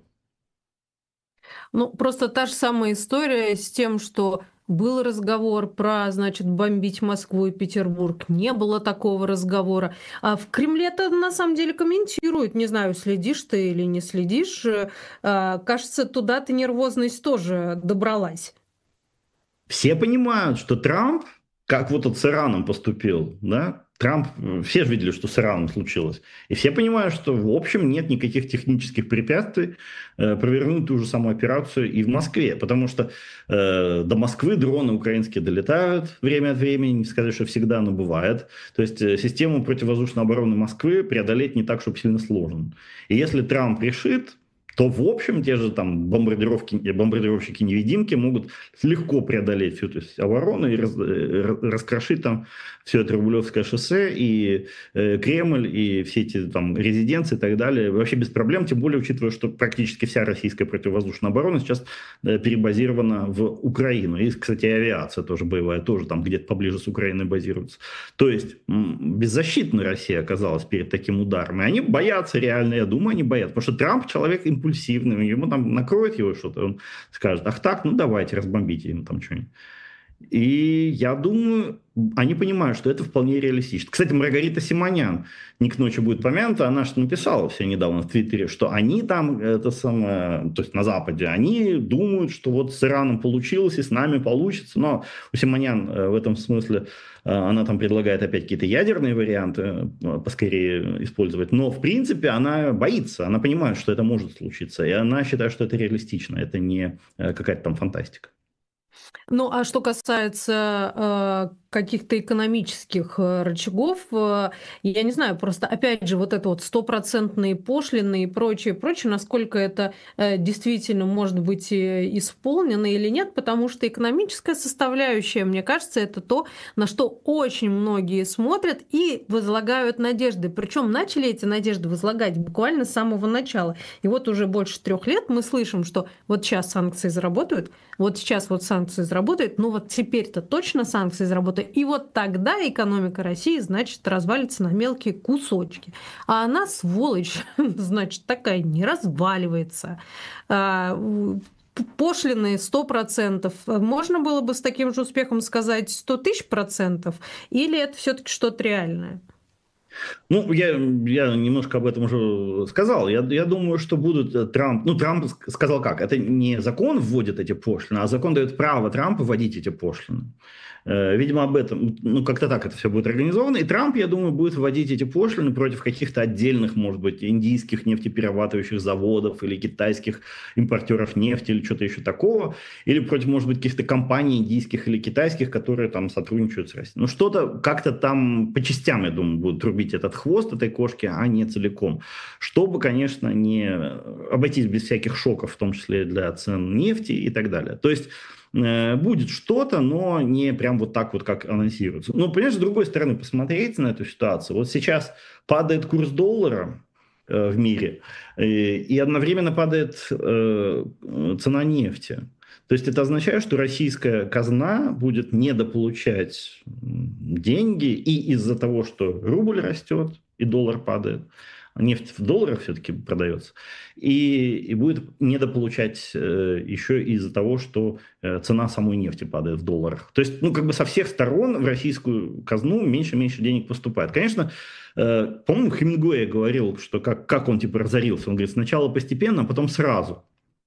Speaker 1: Ну, просто та же самая история с тем, что был разговор про, значит, бомбить Москву и Петербург. Не было такого разговора. А в Кремле-то на самом деле комментируют. Не знаю, следишь ты или не следишь. А, кажется, туда-то нервозность тоже добралась.
Speaker 2: Все понимают, что Трамп, как вот он с Ираном поступил, да, Трамп, все же видели, что с Ираном случилось. И все понимают, что в общем нет никаких технических препятствий э, провернуть ту же самую операцию и в Москве. Потому что э, до Москвы дроны украинские долетают время от времени, не сказать, что всегда, но бывает. То есть э, систему противовоздушной обороны Москвы преодолеть не так, чтобы сильно сложно. И если Трамп решит, то в общем те же там бомбардировки, бомбардировщики-невидимки могут легко преодолеть всю эту оборону и раз, раскрошить там все это Рублевское шоссе и э, Кремль и все эти там резиденции и так далее вообще без проблем, тем более учитывая, что практически вся российская противовоздушная оборона сейчас э, перебазирована в Украину. И, кстати, и авиация тоже боевая, тоже там где-то поближе с Украиной базируется. То есть м- беззащитная Россия оказалась перед таким ударом. И они боятся реально, я думаю, они боятся. Потому что Трамп человек импульсивный, ему там накроет его что-то, он скажет, ах так, ну давайте, разбомбите ему там что-нибудь. И я думаю, они понимают, что это вполне реалистично. Кстати, Маргарита Симонян, не к ночи будет помянута, она что написала все недавно в Твиттере, что они там, это самое, то есть на Западе, они думают, что вот с Ираном получилось и с нами получится. Но у Симонян в этом смысле, она там предлагает опять какие-то ядерные варианты поскорее использовать. Но в принципе она боится, она понимает, что это может случиться. И она считает, что это реалистично, это не какая-то там фантастика.
Speaker 1: Ну, а что касается э, каких-то экономических э, рычагов, э, я не знаю, просто опять же вот это вот стопроцентные пошлины и прочее, прочее, насколько это э, действительно может быть э, исполнено или нет, потому что экономическая составляющая, мне кажется, это то, на что очень многие смотрят и возлагают надежды. Причем начали эти надежды возлагать буквально с самого начала. И вот уже больше трех лет мы слышим, что вот сейчас санкции заработают, вот сейчас вот санкции заработают, ну вот теперь-то точно санкции заработают, и вот тогда экономика России, значит, развалится на мелкие кусочки. А она, сволочь, значит, такая не разваливается. Пошлины сто процентов. Можно было бы с таким же успехом сказать сто тысяч процентов, или это все-таки что-то реальное?
Speaker 2: Ну, я, я немножко об этом уже сказал. Я, я думаю, что будут Трамп... Ну, Трамп сказал как? Это не закон вводит эти пошлины, а закон дает право Трампу вводить эти пошлины. Видимо, об этом, ну, как-то так это все будет организовано. И Трамп, я думаю, будет вводить эти пошлины против каких-то отдельных, может быть, индийских нефтеперерабатывающих заводов или китайских импортеров нефти или что-то еще такого. Или против, может быть, каких-то компаний индийских или китайских, которые там сотрудничают с Россией. Ну, что-то как-то там по частям, я думаю, будут трубить этот хвост этой кошки, а не целиком. Чтобы, конечно, не обойтись без всяких шоков, в том числе для цен нефти и так далее. То есть будет что-то, но не прям вот так вот, как анонсируется. Но, понимаешь, с другой стороны, посмотреть на эту ситуацию. Вот сейчас падает курс доллара э, в мире, э, и одновременно падает э, цена нефти. То есть это означает, что российская казна будет недополучать деньги и из-за того, что рубль растет и доллар падает, нефть в долларах все-таки продается, и, и будет недополучать э, еще из-за того, что э, цена самой нефти падает в долларах. То есть, ну, как бы со всех сторон в российскую казну меньше и меньше денег поступает. Конечно, э, по-моему, Хемингуэй говорил, что как, как он типа разорился. Он говорит, сначала постепенно, а потом сразу.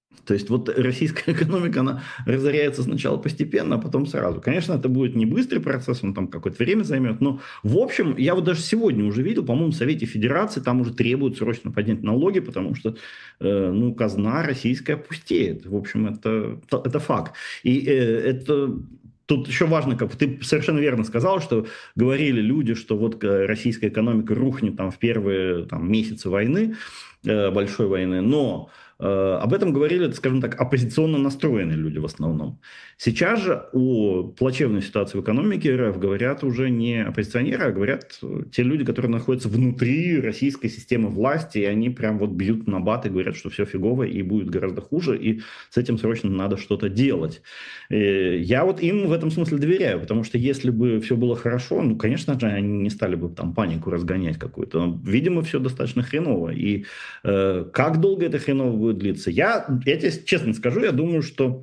Speaker 2: То есть вот российская экономика, она разоряется сначала постепенно, а потом сразу. Конечно, это будет не быстрый процесс, он там какое-то время займет, но в общем, я вот даже сегодня уже видел, по-моему, в Совете Федерации там уже требуют срочно поднять налоги, потому что, э, ну, казна российская пустеет. В общем, это, это факт. И э, это... Тут еще важно, как ты совершенно верно сказал, что говорили люди, что вот российская экономика рухнет там в первые там, месяцы войны, э, большой войны, но э, об этом говорили, скажем так, оппозиционно настроенные люди в основном. Сейчас же о плачевной ситуации в экономике РФ говорят уже не оппозиционеры, а говорят те люди, которые находятся внутри российской системы власти, и они прям вот бьют на бат и говорят, что все фигово и будет гораздо хуже, и с этим срочно надо что-то делать. И я вот им в этом смысле доверяю, потому что если бы все было хорошо, ну, конечно же, они не стали бы там панику разгонять какую-то. Но, видимо, все достаточно хреново. И э, как долго это хреново будет длиться? Я, я тебе честно скажу, я думаю, что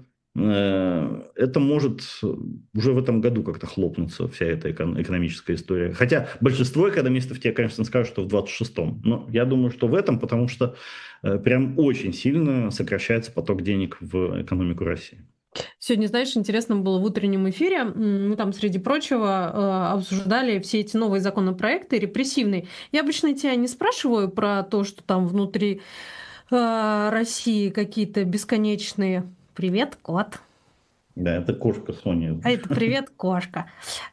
Speaker 2: э, это может уже в этом году как-то хлопнуться, вся эта эко- экономическая история. Хотя большинство экономистов тебе, конечно, скажут, что в двадцать шестом. Но я думаю, что в этом, потому что э, прям очень сильно сокращается поток денег в экономику России.
Speaker 1: Сегодня, знаешь, интересно было в утреннем эфире, мы там, среди прочего, э, обсуждали все эти новые законопроекты репрессивные. Я обычно тебя не спрашиваю про то, что там внутри э, России какие-то бесконечные... Привет, кот.
Speaker 2: Да, это кошка Соня.
Speaker 1: А это привет, кошка.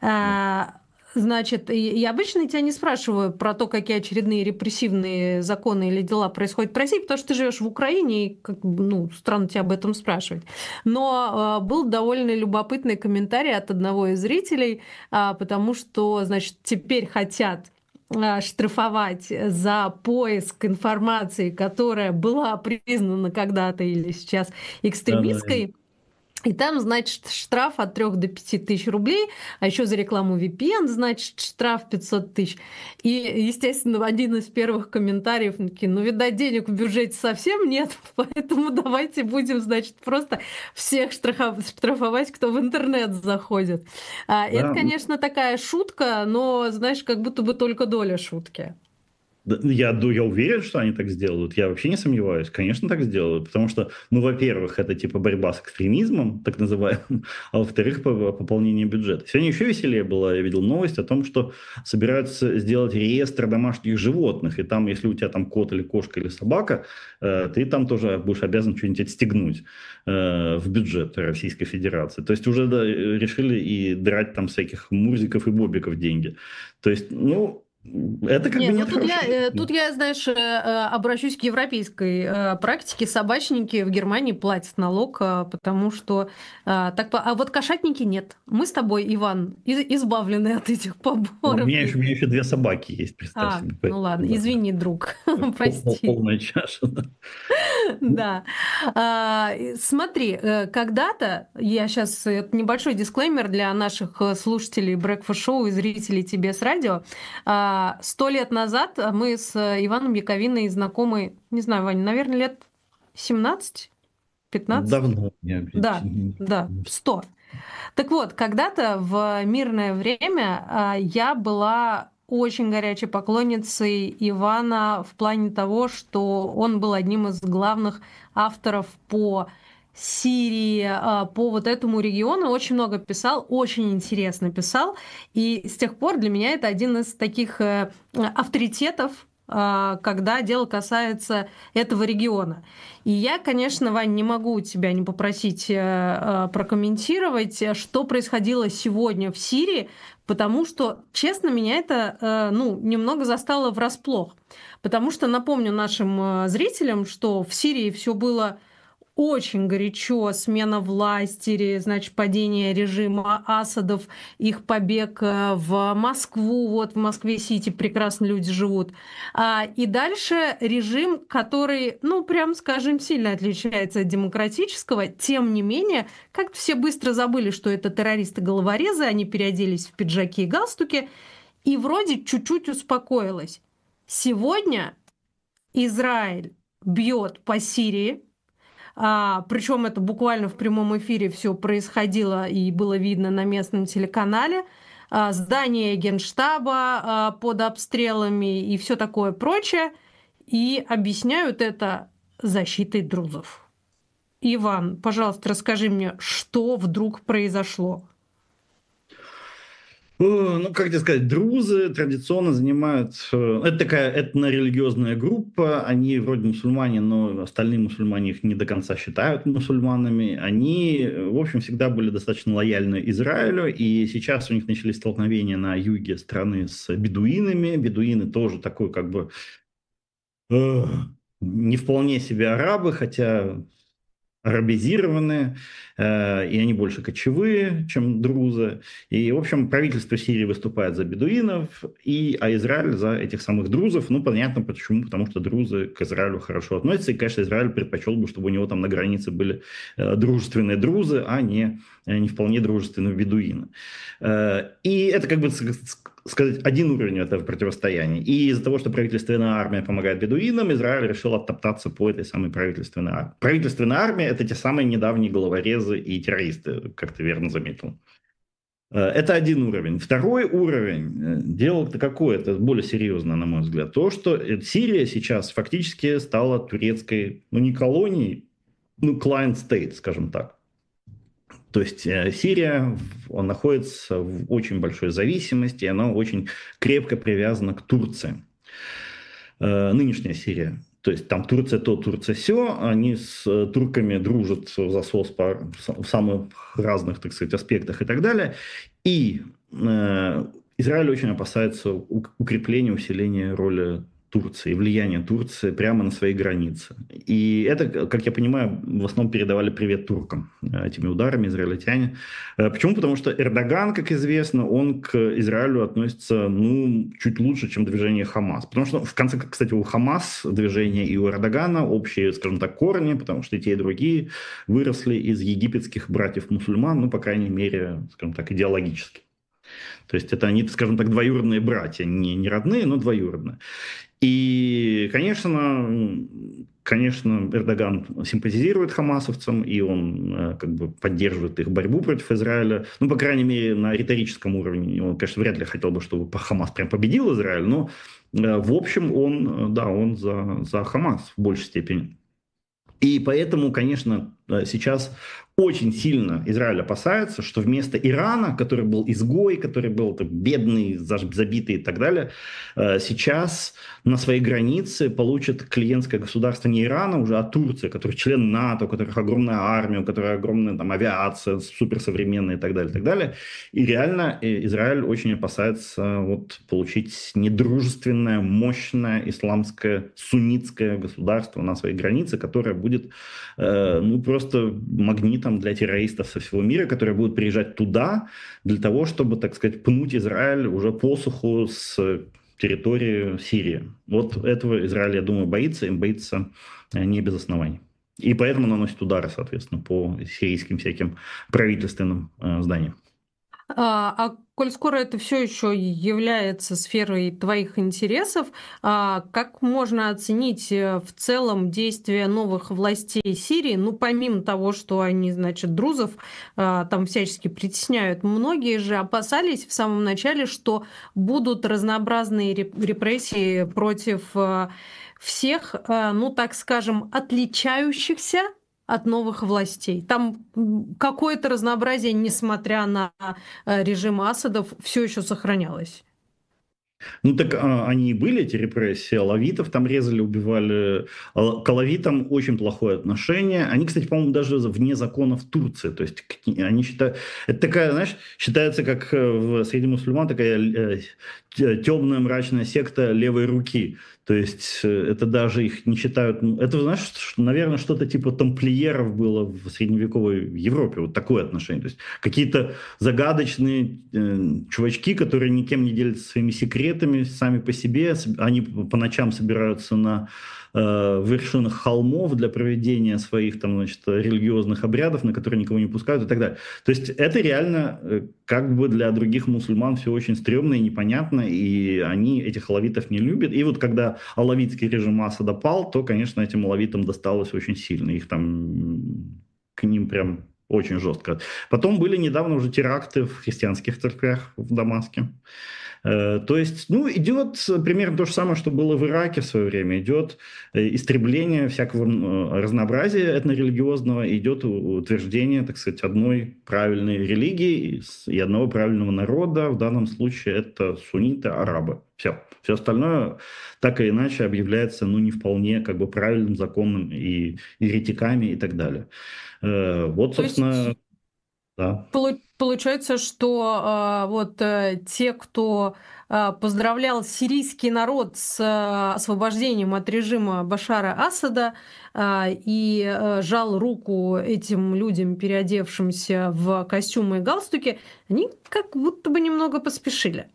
Speaker 1: А, Значит, и, и обычно тебя не спрашиваю про то, какие очередные репрессивные законы или дела происходят в России, потому что ты живешь в Украине, и как бы, ну, странно тебя об этом спрашивать. Но а, был довольно любопытный комментарий от одного из зрителей, а, потому что, значит, теперь хотят а, штрафовать за поиск информации, которая была признана когда-то или сейчас
Speaker 2: Да, да, да.
Speaker 1: экстремистской. И там, значит, штраф от трёх до пяти тысяч рублей, а еще за рекламу ви пи эн, значит, штраф пятьсот тысяч. И, естественно, один из первых комментариев, такие, ну, видать, денег в бюджете совсем нет, поэтому давайте будем, значит, просто всех штрафовать, кто в интернет заходит. А, Это,
Speaker 2: Да,
Speaker 1: конечно, такая шутка, но, знаешь, как будто бы только доля шутки.
Speaker 2: да, я, ду- я уверен, что они так сделают. Я вообще не сомневаюсь. Конечно, так сделают. Потому что, ну, во-первых, это типа борьба с экстремизмом, так называемым, а во-вторых, по- пополнение бюджета. Сегодня еще веселее было, я видел новость о том, что собираются сделать реестр домашних животных. И там, если у тебя там кот или кошка или собака, э, ты там тоже будешь обязан что-нибудь отстегнуть э, в бюджет Российской Федерации. То есть уже да, решили и драть там всяких мурзиков и бобиков деньги. То есть, ну... Это как
Speaker 1: Не,
Speaker 2: бы
Speaker 1: ну
Speaker 2: нет
Speaker 1: тут я,
Speaker 2: хорошего.
Speaker 1: э, тут я, знаешь, э, э, обращусь к европейской э, практике. Собачники в Германии платят налог, э, потому что э, так, по- а вот кошатники нет. Мы с тобой, Иван, и- избавлены от этих
Speaker 2: Ну, У
Speaker 1: поборов.
Speaker 2: меня еще, у меня еще две собаки есть, представь
Speaker 1: А,
Speaker 2: себе.
Speaker 1: ну ладно,
Speaker 2: Поэтому,
Speaker 1: извини, друг,
Speaker 2: да, пол- пол-
Speaker 1: прости.
Speaker 2: полная чаша. Да.
Speaker 1: Да. А, и смотри, э, когда-то, я сейчас, это небольшой дисклеймер для наших э, слушателей Breakfast Show и зрителей ти би эс радио. А, Сто лет назад мы с э, Иваном Яковиной знакомы, не знаю, Ваня, наверное, лет семнадцать, пятнадцать.
Speaker 2: Давно я
Speaker 1: Да, да, сто. Так вот, когда-то в мирное время а, я была очень горячей поклонницей Ивана в плане того, что он был одним из главных авторов по Сирии, а, по вот этому региону. Очень много писал, очень интересно писал. И с тех пор для меня это один из таких э, авторитетов, а, когда дело касается этого региона. И я, конечно, Вань, не могу тебя не попросить э, э, прокомментировать, э, что происходило сегодня в Сирии, потому что, честно, меня это э, ну, немного застало врасплох. Потому что напомню нашим э, зрителям, что в Сирии все было очень горячо, смена власти, значит, падение режима Асадов, их побег э, в Москву, вот в Москве-Сити прекрасно люди живут. А, И дальше режим, который, ну, прям скажем, сильно отличается от демократического, тем не менее, как все быстро забыли, что это террористы-головорезы, они переоделись в пиджаки и галстуки, и вроде чуть-чуть успокоилось. Сегодня Израиль бьет по Сирии, а, причем это буквально в прямом эфире все происходило и было видно на местном телеканале. А, здание Генштаба а, под обстрелами и все такое прочее. И объясняют это защитой друзов. Иван, пожалуйста, расскажи мне, что вдруг произошло?
Speaker 2: О, Ну, как тебе сказать, друзы традиционно занимают... э, Это такая этнорелигиозная группа, они вроде мусульмане, но остальные мусульмане их не до конца считают мусульманами. Они, э, в общем, всегда были достаточно лояльны Израилю, и сейчас у них начались столкновения на юге страны с бедуинами. Бедуины тоже такой как бы э, не вполне себе арабы, хотя арабизированные, э, и они больше кочевые, чем друзы. И, в общем, правительство Сирии выступает за бедуинов, и, а Израиль за этих самых друзов. Ну, понятно почему, потому что друзы к Израилю хорошо относятся, и, конечно, Израиль предпочел бы, чтобы у него там на границе были э, дружественные друзы, а не, э, не вполне дружественные бедуины. Э, и это, как бы сказать, один уровень этого противостояния. И из-за того, что правительственная армия помогает бедуинам, Израиль решил оттоптаться по этой самой правительственной армии. Правительственная армия – это те самые недавние головорезы и террористы, как ты верно заметил. Это один уровень. Второй уровень, дело-то какое, это более серьезно, на мой взгляд, то, что Сирия сейчас фактически стала турецкой, ну не колонией, ну client state, скажем так. То есть э, Сирия он находится в очень большой зависимости, и она очень крепко привязана к Турции. Э, нынешняя Сирия. То есть там Турция то, Турция сё, они с э, турками дружат в засос по, в самых разных, так сказать, аспектах и так далее. И э, Израиль очень опасается укрепления, усиления роли Турции, влияния Турции прямо на свои границы. И это, как я понимаю, в основном передавали привет туркам этими ударами израильтяне. Почему? Потому что Эрдоган, как известно, он к Израилю относится, ну, чуть лучше, чем движение Хамас. Потому что, в конце, кстати, у Хамас движения и у Эрдогана общие, скажем так, корни, потому что и те, и другие выросли из египетских братьев-мусульман, ну, по крайней мере, скажем так, идеологически. То есть это они, скажем так, двоюродные братья, не, не родные, но двоюродные. И, конечно, конечно, Эрдоган симпатизирует хамасовцам, и он как бы поддерживает их борьбу против Израиля. Ну, по крайней мере, на риторическом уровне. Он, конечно, вряд ли хотел бы, чтобы Хамас прям победил Израиль, но в общем он, да, он за, за Хамас в большей степени. И поэтому, конечно, сейчас очень сильно Израиль опасается, что вместо Ирана, который был изгой, который был так, бедный, забитый и так далее, сейчас на своей границе получит клиентское государство не Ирана уже, а Турция, который член НАТО, у которых огромная армия, у которой огромная там, авиация суперсовременная и так далее, и так далее. И реально Израиль очень опасается вот, получить недружественное, мощное исламское суннитское государство на своей границе, которое будет э, ну, просто магнитом для террористов со всего мира, которые будут приезжать туда для того, чтобы, так сказать, пнуть Израиль уже посуху с территории Сирии. Вот этого Израиль, я думаю, боится, им боится не без оснований. И поэтому наносит удары, соответственно, по сирийским всяким правительственным э, зданиям.
Speaker 1: А, а коль скоро это все еще является сферой твоих интересов, а, как можно оценить э, в целом действия новых властей Сирии? Ну, помимо того, что они, значит, друзов а, там всячески притесняют, многие же опасались в самом начале, что будут разнообразные репрессии против а, всех, а, ну, так скажем, отличающихся от новых властей. Там какое-то разнообразие, несмотря на режим Асадов, все еще сохранялось.
Speaker 2: Ну так а, они и были, эти репрессии. Алавитов там резали, убивали. А, к алавитам очень плохое отношение. Они, кстати, по-моему, даже вне законов Турции. То есть они считают... Это такая, знаешь, считается, как в, среди мусульман такая э, темная мрачная секта левой руки. То есть это даже их не считают... Это, знаешь, наверное, что-то типа тамплиеров было в средневековой Европе. Вот такое отношение. То есть какие-то загадочные э, чувачки, которые никем не делятся своими секретами сами по себе. Они по ночам собираются на э, вершинах холмов для проведения своих там, значит, религиозных обрядов, на которые никого не пускают и так далее. То есть это реально э, как бы для других мусульман все очень стрёмно и непонятно, и они этих алавитов не любят. И вот когда алавитский режим Асада пал, то, конечно, этим алавитам досталось очень сильно. Их там к ним прям очень жестко. Потом были недавно уже теракты в христианских церквях в Дамаске. Э, То есть, ну, идет примерно то же самое, что было в Ираке в свое время. Идет э, истребление всякого м, разнообразия этнорелигиозного, идет у- утверждение, так сказать, одной правильной религии и с- и одного правильного народа. В данном случае это сунниты, арабы. Все. Все остальное так или иначе объявляется, ну, не вполне как бы правильным, законным и еретиками и так далее. Э, Вот,
Speaker 1: То
Speaker 2: собственно,
Speaker 1: есть
Speaker 2: да.
Speaker 1: полу- получается, что а, вот э, те, кто а, поздравлял сирийский народ с а, освобождением от режима Башара Асада а, и а, жал руку этим людям, переодевшимся в костюмы и галстуки, они как будто бы немного поспешили.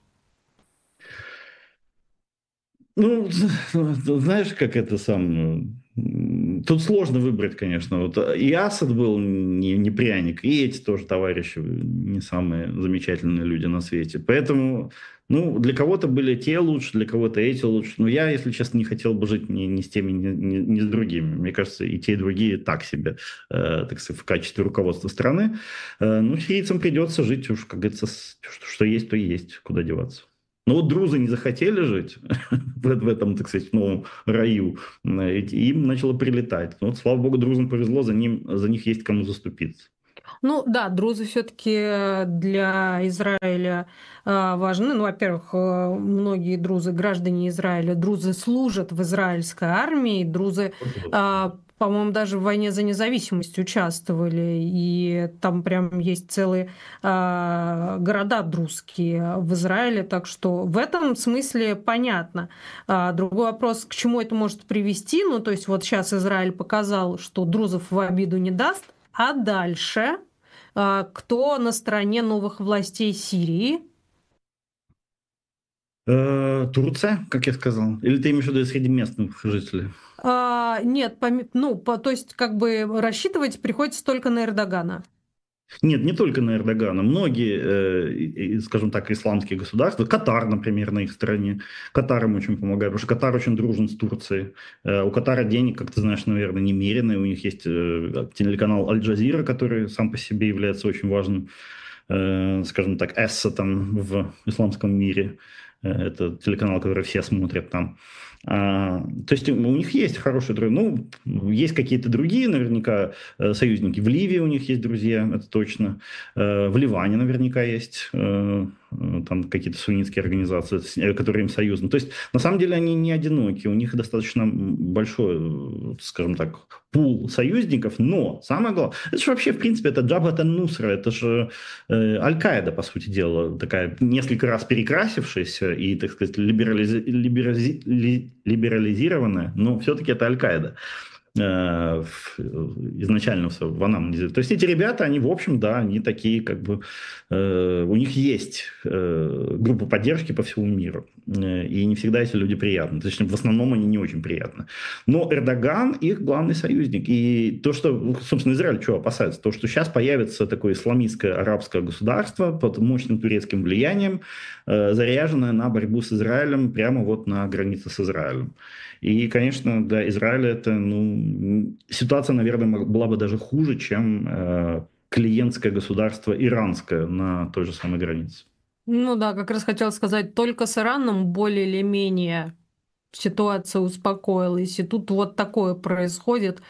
Speaker 2: Ну, знаешь, как это сам... м, Тут сложно выбрать, конечно. Вот и Асад был не, не пряник, и эти тоже товарищи не самые замечательные люди на свете. Поэтому, ну, для кого-то были те лучше, для кого-то эти лучше. Но я, если честно, не хотел бы жить ни, ни с теми, ни, ни- ни с другими. Мне кажется, и те, и другие так себе, э, так сказать, в качестве руководства страны. Э, ну, сирийцам придется жить уж, как говорится, с- что, что есть, то и есть, куда деваться. Но вот друзы не захотели жить в, в этом, так сказать, новом раю, э, и им начало прилетать. Но вот, слава богу, друзам повезло, за, ним, за них есть кому заступиться.
Speaker 1: Ну да, друзы все-таки для Израиля а, важны. Ну, во-первых, э, многие друзы, граждане Израиля, друзы служат в израильской армии, друзы, а, по-моему, даже в войне за независимость участвовали, и там прям есть целые а, города друзские в Израиле, так что в этом смысле понятно. А, другой вопрос, к чему это может привести. Ну, то есть вот сейчас Израиль показал, что друзов в обиду не даст, а дальше а, кто на стороне новых властей Сирии?
Speaker 2: Э, Турция, как я сказал? Или ты имеешь в виду среди местных жителей?
Speaker 1: А, нет, поми- ну, по- то есть как бы рассчитывать приходится только на Эрдогана.
Speaker 2: Нет, не только на Эрдогана. Многие, э, и- и, скажем так, исламские государства, Катар, например, на их стороне. Катар им очень помогает, потому что Катар очень дружен с Турцией. Э, у Катара денег, как ты знаешь, наверное, немерено. У них есть э, телеканал Аль-Джазира, который сам по себе является очень важным, э, скажем так, эссетом в исламском мире. Э, это телеканал, который все смотрят там. А, то есть у них есть хорошие друзья. Ну, есть какие-то другие, наверняка, э, союзники. В Ливии у них есть друзья, это точно. Э, В Ливане наверняка есть э, э, там какие-то суннитские организации, с- э, которые им союзны. То есть, на самом деле, они не одиноки. У них достаточно м, большой, э, скажем так, пул союзников. Но самое главное, это же вообще, в принципе, это Джабхат ан-Нусра, это же э, Аль-Каида, по сути дела, такая несколько раз перекрасившаяся и, так сказать, либерализи- либерази- ли- либерализированная, но все-таки это Аль-Каида э, в- изначально все в анамнезе. То есть эти ребята, они, в общем, да, они такие, как бы, э, у них есть э, группа поддержки по всему миру. Э, и не всегда эти люди приятны. Точнее, в основном они не очень приятны. Но Эрдоган их главный союзник. И то, что, собственно, Израиль чего опасается? То, что сейчас появится такое исламистское арабское государство под мощным турецким влиянием, э, заряженное на борьбу с Израилем прямо вот на границе с Израилем. И, конечно, для Израиля это, ну, ситуация, наверное, мог- была бы даже хуже, чем э, клиентское государство иранское на той же самой границе.
Speaker 1: Ну да, как раз хотела сказать, только с Ираном более или менее ситуация успокоилась, и тут вот такое происходит.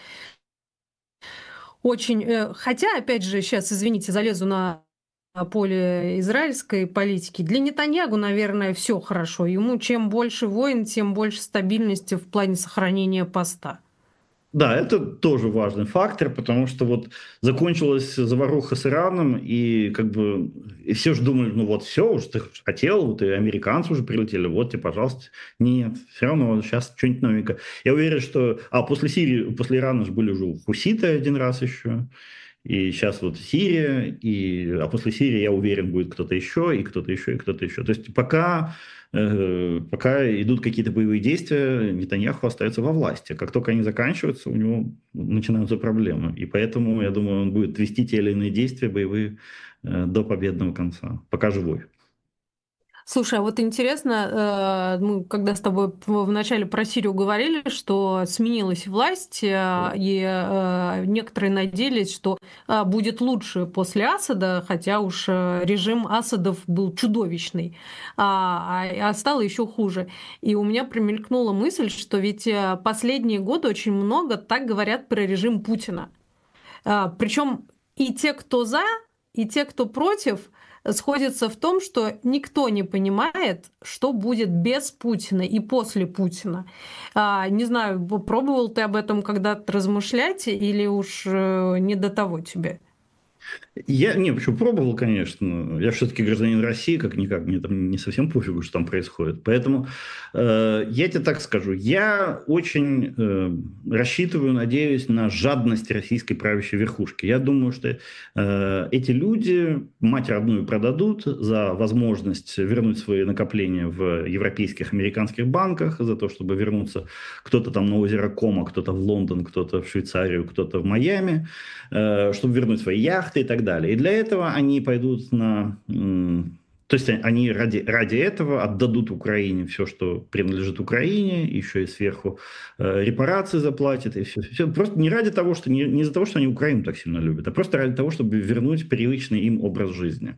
Speaker 1: Очень, э, хотя, опять же, сейчас, извините, залезу на поле израильской политики. Для Нетаньягу, наверное, все хорошо. Ему чем больше войн, тем больше стабильности в плане сохранения поста.
Speaker 2: Да, это тоже важный фактор, потому что вот закончилась заваруха с Ираном, и как бы и все же думали, ну вот все, уж ты хотел, вот и американцы уже прилетели, вот тебе, пожалуйста. Нет, все равно сейчас что-нибудь новенькое. Я уверен, что... А после Сирии, после Ирана же были уже хуситы один раз еще, и сейчас вот Сирия, и... а после Сирии, я уверен, будет кто-то еще, и кто-то еще, и кто-то еще. То есть пока, э, пока идут какие-то боевые действия, Нетаньяху остается во власти. Как только они заканчиваются, у него начинаются проблемы. И поэтому, я думаю, он будет вести те или иные действия боевые э, до победного конца, пока живой.
Speaker 1: Слушай, а вот интересно, э, мы когда с тобой в в начале про Сирию говорили, что сменилась власть, э, и э, некоторые надеялись, что а, будет лучше после Асада, хотя уж э, режим Асадов был чудовищный, а, а- а стало еще хуже. И у меня промелькнула мысль, что ведь э, последние годы очень много так говорят про режим Путина. А, причем и те, кто за, и те, кто против, сходятся в том, что никто не понимает, что будет без Путина и после Путина. А, не знаю, пробовал ты об этом когда-то размышлять или уж э, не до того тебе?
Speaker 2: Я, не, почему пробовал, конечно. Я все-таки гражданин России, как-никак, мне там не совсем пофигу, что там происходит. Поэтому э, я тебе так скажу. Я очень э, рассчитываю, надеюсь, на жадность российской правящей верхушки. Я думаю, что э, эти люди мать родную продадут за возможность вернуть свои накопления в европейских, американских банках, за то, чтобы вернуться кто-то там на озеро Кома, кто-то в Лондон, кто-то в Швейцарию, кто-то в Майами, э, чтобы вернуть свои яхты и так далее. И для этого они пойдут на... То есть они ради, ради этого отдадут Украине все, что принадлежит Украине, еще и сверху э, репарации заплатят, и все, все. Просто не ради того, что не, не из-за того, что они Украину так сильно любят, а просто ради того, чтобы вернуть привычный им образ жизни.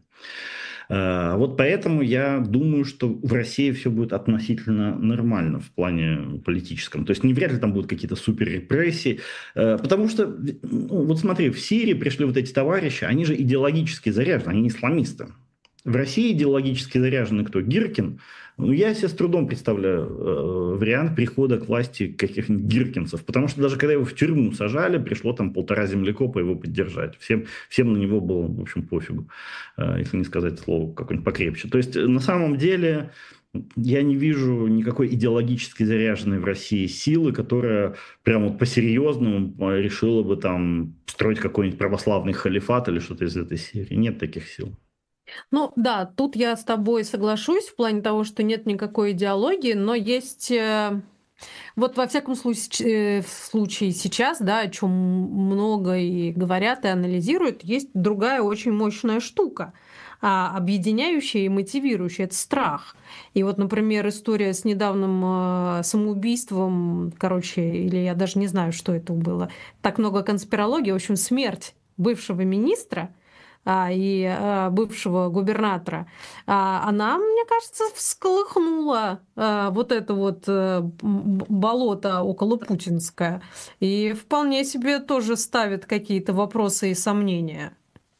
Speaker 2: Э, вот поэтому я думаю, что в России все будет относительно нормально в плане политическом. То есть не вряд ли там будут какие-то супер репрессии, э, потому что, ну, вот смотри, в Сирии пришли вот эти товарищи, они же идеологически заряжены, они не исламисты. В России идеологически заряженный кто? Гиркин. Ну, я себе с трудом представляю э, вариант прихода к власти каких-нибудь гиркинцев, потому что даже когда его в тюрьму сажали, пришло там полтора землекопа его поддержать. Всем, всем на него было, в общем, пофигу, э, если не сказать слово какое-нибудь покрепче. То есть, на самом деле, я не вижу никакой идеологически заряженной в России силы, которая прям вот по-серьезному решила бы там строить какой-нибудь православный халифат или что-то из этой серии. Нет таких сил.
Speaker 1: Ну да, тут я с тобой соглашусь в плане того, что нет никакой идеологии, но есть... э, Вот во всяком случае, э, в случае сейчас, да, о чем много и говорят, и анализируют, есть другая очень мощная штука, а, объединяющая и мотивирующая — это страх. И вот, например, история с недавним э, самоубийством, короче, или я даже не знаю, что это было, так много конспирологии, в общем, смерть бывшего министра а, и а, бывшего губернатора, а, она, мне кажется, всколыхнула а, вот это вот э, м, болото околопутинское. И вполне себе тоже ставит какие-то вопросы и сомнения.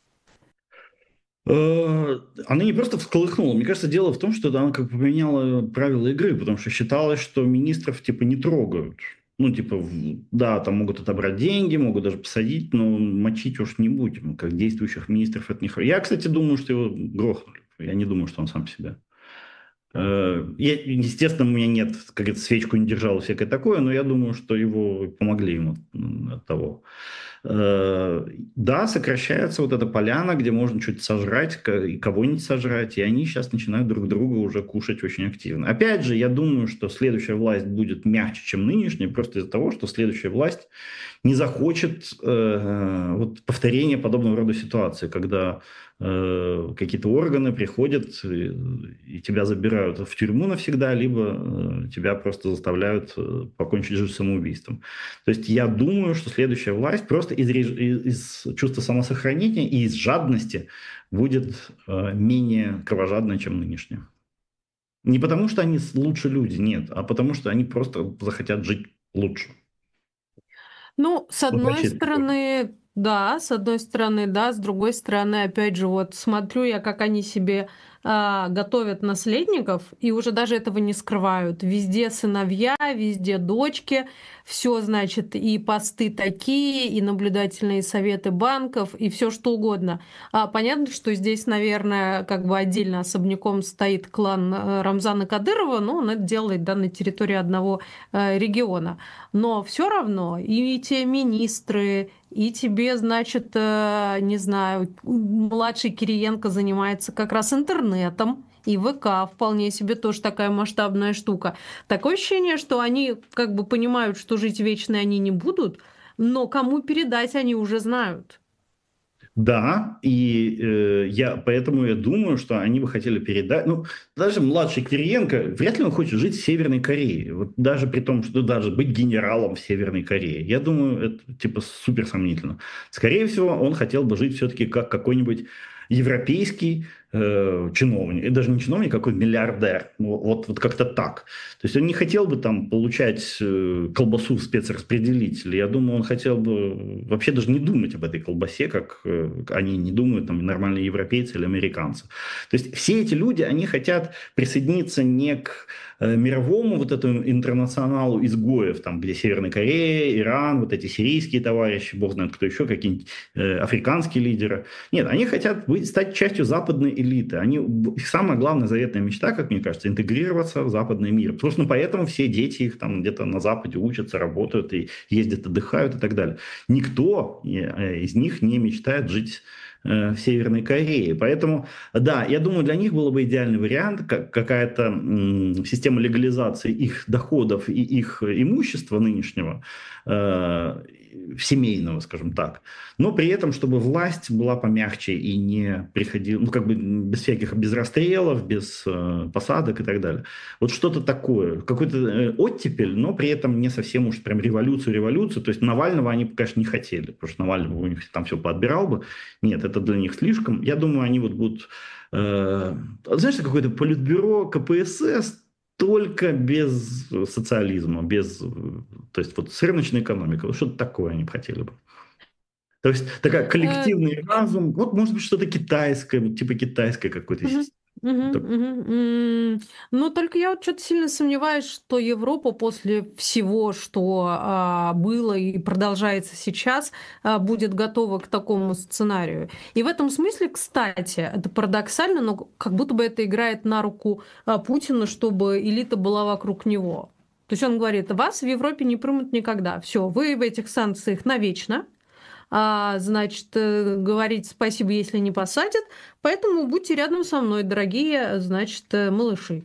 Speaker 2: Э, Она не просто всколыхнула. Мне кажется, дело в том, что она как бы поменяла правила игры, потому что считалось, что министров типа не трогают. Ну, типа, в- да, там могут отобрать деньги, могут даже посадить, но мочить уж не будем. Как действующих министров это не хорошо. Я, кстати, думаю, что его грохнули. Я не думаю, что он сам себя. Э, Я, естественно, у меня нет, как это, свечку не держал, всякое такое, но я думаю, что его помогли ему м, от того. Э, Да, сокращается вот эта поляна, где можно что-то сожрать ко- и кого-нибудь сожрать, и они сейчас начинают друг друга уже кушать очень активно. Опять же, я думаю, что следующая власть будет мягче, чем нынешняя, просто из-за того, что следующая власть не захочет э, вот повторения подобного рода ситуации, когда э, какие-то органы приходят и, и тебя забирают в тюрьму навсегда, либо э, тебя просто заставляют э, покончить жизнь самоубийством. То есть я думаю, что следующая власть просто из, реж- из, из чувства самосохранения и из жадности будет э, менее кровожадной, чем нынешняя. Не потому, что они с- лучше люди, нет, а потому, что они просто захотят жить лучше.
Speaker 1: Ну, с
Speaker 2: Вот
Speaker 1: одной
Speaker 2: вообще это такое.
Speaker 1: стороны, да, с одной стороны, да, с другой стороны, опять же, вот смотрю я, как они себе а, готовят наследников, и уже даже этого не скрывают. Везде сыновья, везде дочки, все, значит, и посты такие, и наблюдательные советы банков, и все что угодно. А, понятно, что здесь, наверное, как бы отдельно особняком стоит клан э, Рамзана Кадырова, но он это делает, да, на территории одного э, региона. Но все равно и те министры, и тебе, значит, э, не знаю, младший Кириенко занимается как раз интернетом, и ВК вполне себе тоже такая масштабная штука. Такое ощущение, что они как бы понимают, что жить вечно они не будут, но кому передать они уже знают.
Speaker 2: Да, и э, я поэтому я думаю, что они бы хотели передать. Ну, даже младший Кириенко, вряд ли он хочет жить в Северной Корее. Вот даже при том, что даже быть генералом в Северной Корее. Я думаю, это типа супер сомнительно. Скорее всего, он хотел бы жить все-таки как какой-нибудь европейский э, чиновник, и даже не чиновник, а какой миллиардер. Ну, вот, вот как-то так. То есть он не хотел бы там получать э, колбасу в спецраспределителе. Я думаю, он хотел бы вообще даже не думать об этой колбасе, как э, они не думают там нормальные европейцы или американцы. То есть все эти люди, они хотят присоединиться не к э, мировому вот этому интернационалу изгоев, там, где Северная Корея, Иран, вот эти сирийские товарищи, бог знает кто еще, какие-нибудь э, африканские лидеры. Нет, они хотят быть, стать частью западной элиты. Они, их самая главная заветная мечта, как мне кажется, интегрироваться в западный мир. Собственно, поэтому все дети их там где-то на Западе учатся, работают и ездят, отдыхают и так далее. Никто э, из них не мечтает жить э, в Северной Корее. Поэтому, да, я думаю, для них был бы идеальный вариант, как, какая-то м, система легализации их доходов и их имущества нынешнего, э, семейного, скажем так. Но при этом, чтобы власть была помягче и не приходила, ну, как бы без всяких, без расстрелов, без э, посадок и так далее. Вот что-то такое, какой-то э, оттепель, но при этом не совсем уж прям революцию-революцию. То есть Навального они, конечно, не хотели, потому что Навального у них там все поотбирал бы. Нет, это для них слишком. Я думаю, они вот будут, э, знаешь, какое-то политбюро ка пэ эс эс, только без социализма, без, то есть вот с рыночной экономикой, вот что-то такое они бы хотели бы. То есть такая
Speaker 1: Э,
Speaker 2: коллективный разум, вот может быть что-то китайское, вот типа китайской какой-то
Speaker 1: Мгм.
Speaker 2: системы.
Speaker 1: Мгм.
Speaker 2: Так,
Speaker 1: Мгм. М, Но только я вот что-то сильно сомневаюсь, что Европа после всего, что а, было и продолжается сейчас, а, будет готова к такому сценарию. И в этом смысле, кстати, это парадоксально, но как будто бы это играет на руку а, Путину, чтобы элита была вокруг него. То есть он говорит, вас в Европе не примут никогда. Все, вы в этих санкциях навечно, а, значит, э, говорить спасибо, если не посадят. Поэтому будьте рядом со мной, дорогие, значит, э, малыши.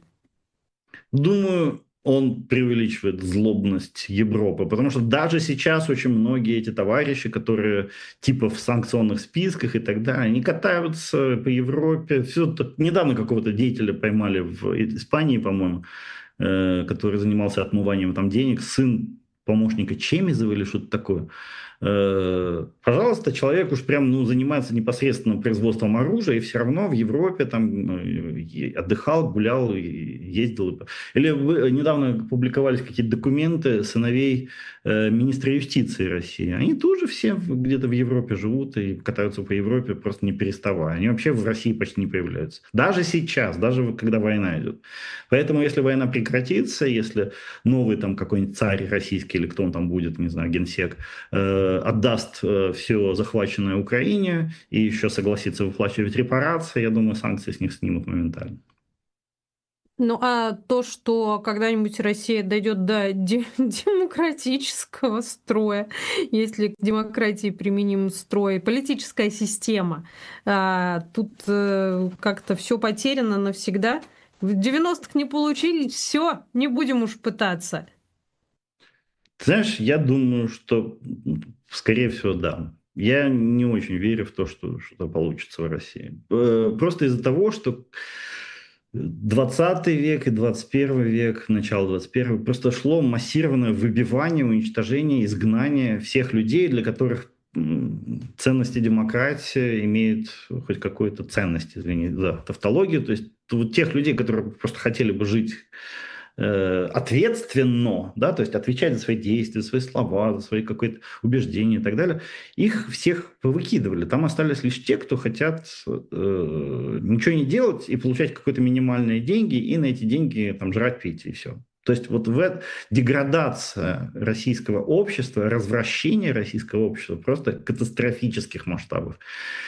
Speaker 2: думаю, он преувеличивает злобность Европы, потому что даже сейчас очень многие эти товарищи, которые типа в санкционных списках и так далее, они катаются по Европе. Все, тут недавно какого-то деятеля поймали в Испании, по-моему, э, который занимался отмыванием там денег, сын помощника Чемизова или что-то такое. Э, Пожалуйста, человек уж прям ну, занимается непосредственно производством оружия, и все равно в Европе там э, отдыхал, гулял, и ездил. Или вы, недавно публиковались какие-то документы сыновей э, министра юстиции России. Они тоже все в- где-то в Европе живут и катаются по Европе, просто не переставая. Они вообще в России почти не появляются. Даже сейчас, даже в- когда война идет. Поэтому, если война прекратится, если новый там какой-нибудь царь российский или кто он там будет, не знаю, генсек, э, отдаст э, все захваченное Украине и еще согласится выплачивать репарации, я думаю, санкции с них снимут моментально.
Speaker 1: Ну, а то, что когда-нибудь Россия дойдет до де- демократического строя, если к демократии применим строй, политическая система, а, тут э, как-то все потеряно навсегда. В девяностых не получились, все, не будем уж пытаться.
Speaker 2: Ты знаешь, я думаю, что, м, скорее всего, да. Я не очень верю в то, что что-то получится в России. Э, Просто из-за того, что двадцатый век и двадцать первый век, начало двадцать первого, просто шло массированное выбивание, уничтожение, изгнание всех людей, для которых м, ценности демократии имеют хоть какую-то ценность, извини за тавтологию, то есть вот тех людей, которые просто хотели бы жить э, ответственно, да, то есть отвечать за свои действия, за свои слова, за свои какие-то убеждения и так далее, их всех повыкидывали. Там остались лишь те, кто хотят э, ничего не делать и получать какие-то минимальные деньги, и на эти деньги там жрать, пить, и все. То есть вот в это деградация российского общества, развращение российского общества просто катастрофических масштабов.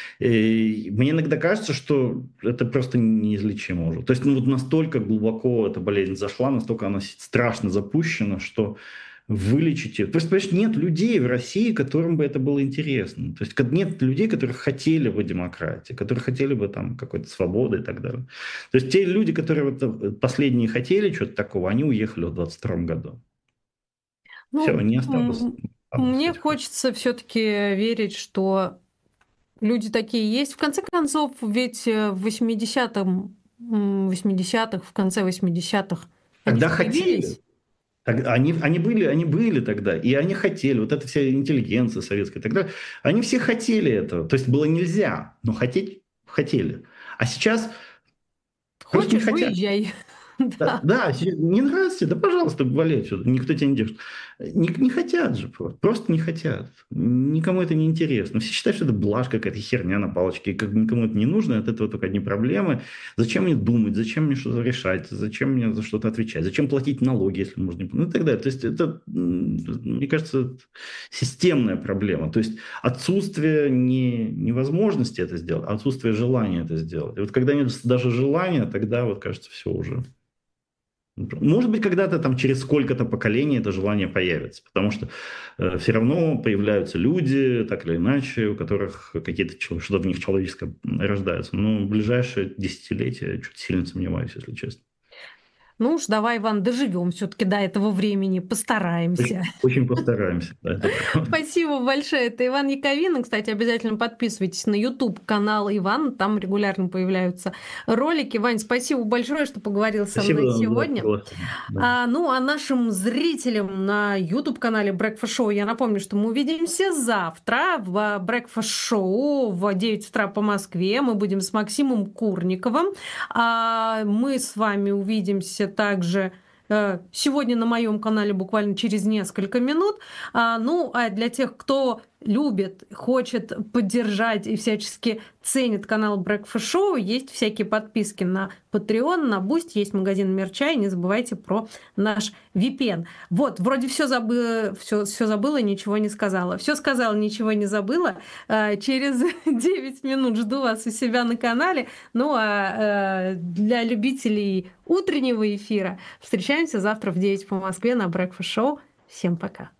Speaker 2: И мне иногда кажется, что это просто неизлечимо уже. То есть ну, вот настолько глубоко эта болезнь зашла, настолько она страшно запущена, что вылечить ее. То есть, понимаешь, нет людей в России, которым бы это было интересно. То есть как нет людей, которые хотели бы демократии, которые хотели бы там какой-то свободы и так далее. То есть те люди, которые вот э, последние хотели чего-то такого, они уехали в двадцать втором году. Все,
Speaker 1: Ну,
Speaker 2: не осталось.
Speaker 1: м,
Speaker 2: осталось
Speaker 1: мне
Speaker 2: этих людей.
Speaker 1: хочется все-таки верить, что Люди такие есть. В конце концов, ведь э, в восьмидесятом, м, восьмидесятых, в конце восьмидесятых они
Speaker 2: Тогда
Speaker 1: же
Speaker 2: хотели.
Speaker 1: появились.
Speaker 2: Так, они, они, были, они были тогда, и они хотели, вот эта вся интеллигенция советская и так далее, они все хотели этого. То есть было нельзя, но хотеть хотели. А сейчас просто не
Speaker 1: Хочешь,
Speaker 2: хотят.
Speaker 1: выезжай.
Speaker 2: Да,
Speaker 1: Да.
Speaker 2: да, не нравится тебе, да, пожалуйста, валяй отсюда, никто тебя не держит. Не, не хотят же просто, просто не хотят. Никому это не интересно. Все считают, что это блажь какая-то, херня на палочке, и как никому это не нужно, от этого только одни проблемы. Зачем мне думать, зачем мне что-то решать, зачем мне за что-то отвечать, зачем платить налоги, если можно, не- ну и так далее. То есть это, м, мне кажется, системная проблема. То есть отсутствие не, невозможности это сделать, а отсутствие желания это сделать. И вот когда нет даже желания, тогда вот кажется, все уже. Может быть, когда-то там через сколько-то поколений это желание появится, потому что э, все равно появляются люди, так или иначе, у которых какие-то что-то в них человеческое рождается. Но в ближайшие десятилетия я чуть сильно сомневаюсь, если честно.
Speaker 1: Ну уж давай, Иван, доживем все-таки до этого времени,
Speaker 2: Очень,
Speaker 1: постараемся.
Speaker 2: очень постараемся, да, это правда.
Speaker 1: Спасибо большое. Это Иван Яковина. Кстати, обязательно подписывайтесь на YouTube канал Ивана. Там регулярно появляются ролики. Вань, спасибо большое, что поговорил со
Speaker 2: Спасибо
Speaker 1: мной
Speaker 2: за
Speaker 1: сегодня.
Speaker 2: приглашение. Да.
Speaker 1: А, ну, а нашим зрителям на YouTube-канале Breakfast Show я напомню, что мы увидимся завтра в Breakfast Show в девять утра по Москве. Мы будем с Максимом Курниковым. А мы с вами увидимся также э, сегодня на моем канале буквально через несколько минут. А, ну, а для тех, кто любит, хочет поддержать и всячески ценит канал Breakfast Show, есть всякие подписки на Patreon, на Boost, есть магазин мерча, и не забывайте про наш ви пи эн. Вот, вроде все забыла, все, все забыла, ничего не сказала. Все сказала, ничего не забыла. А, Через девять минут жду вас у себя на канале. Ну, а э, для любителей утреннего эфира встречаемся завтра в девять по Москве на Breakfast Show. Всем пока.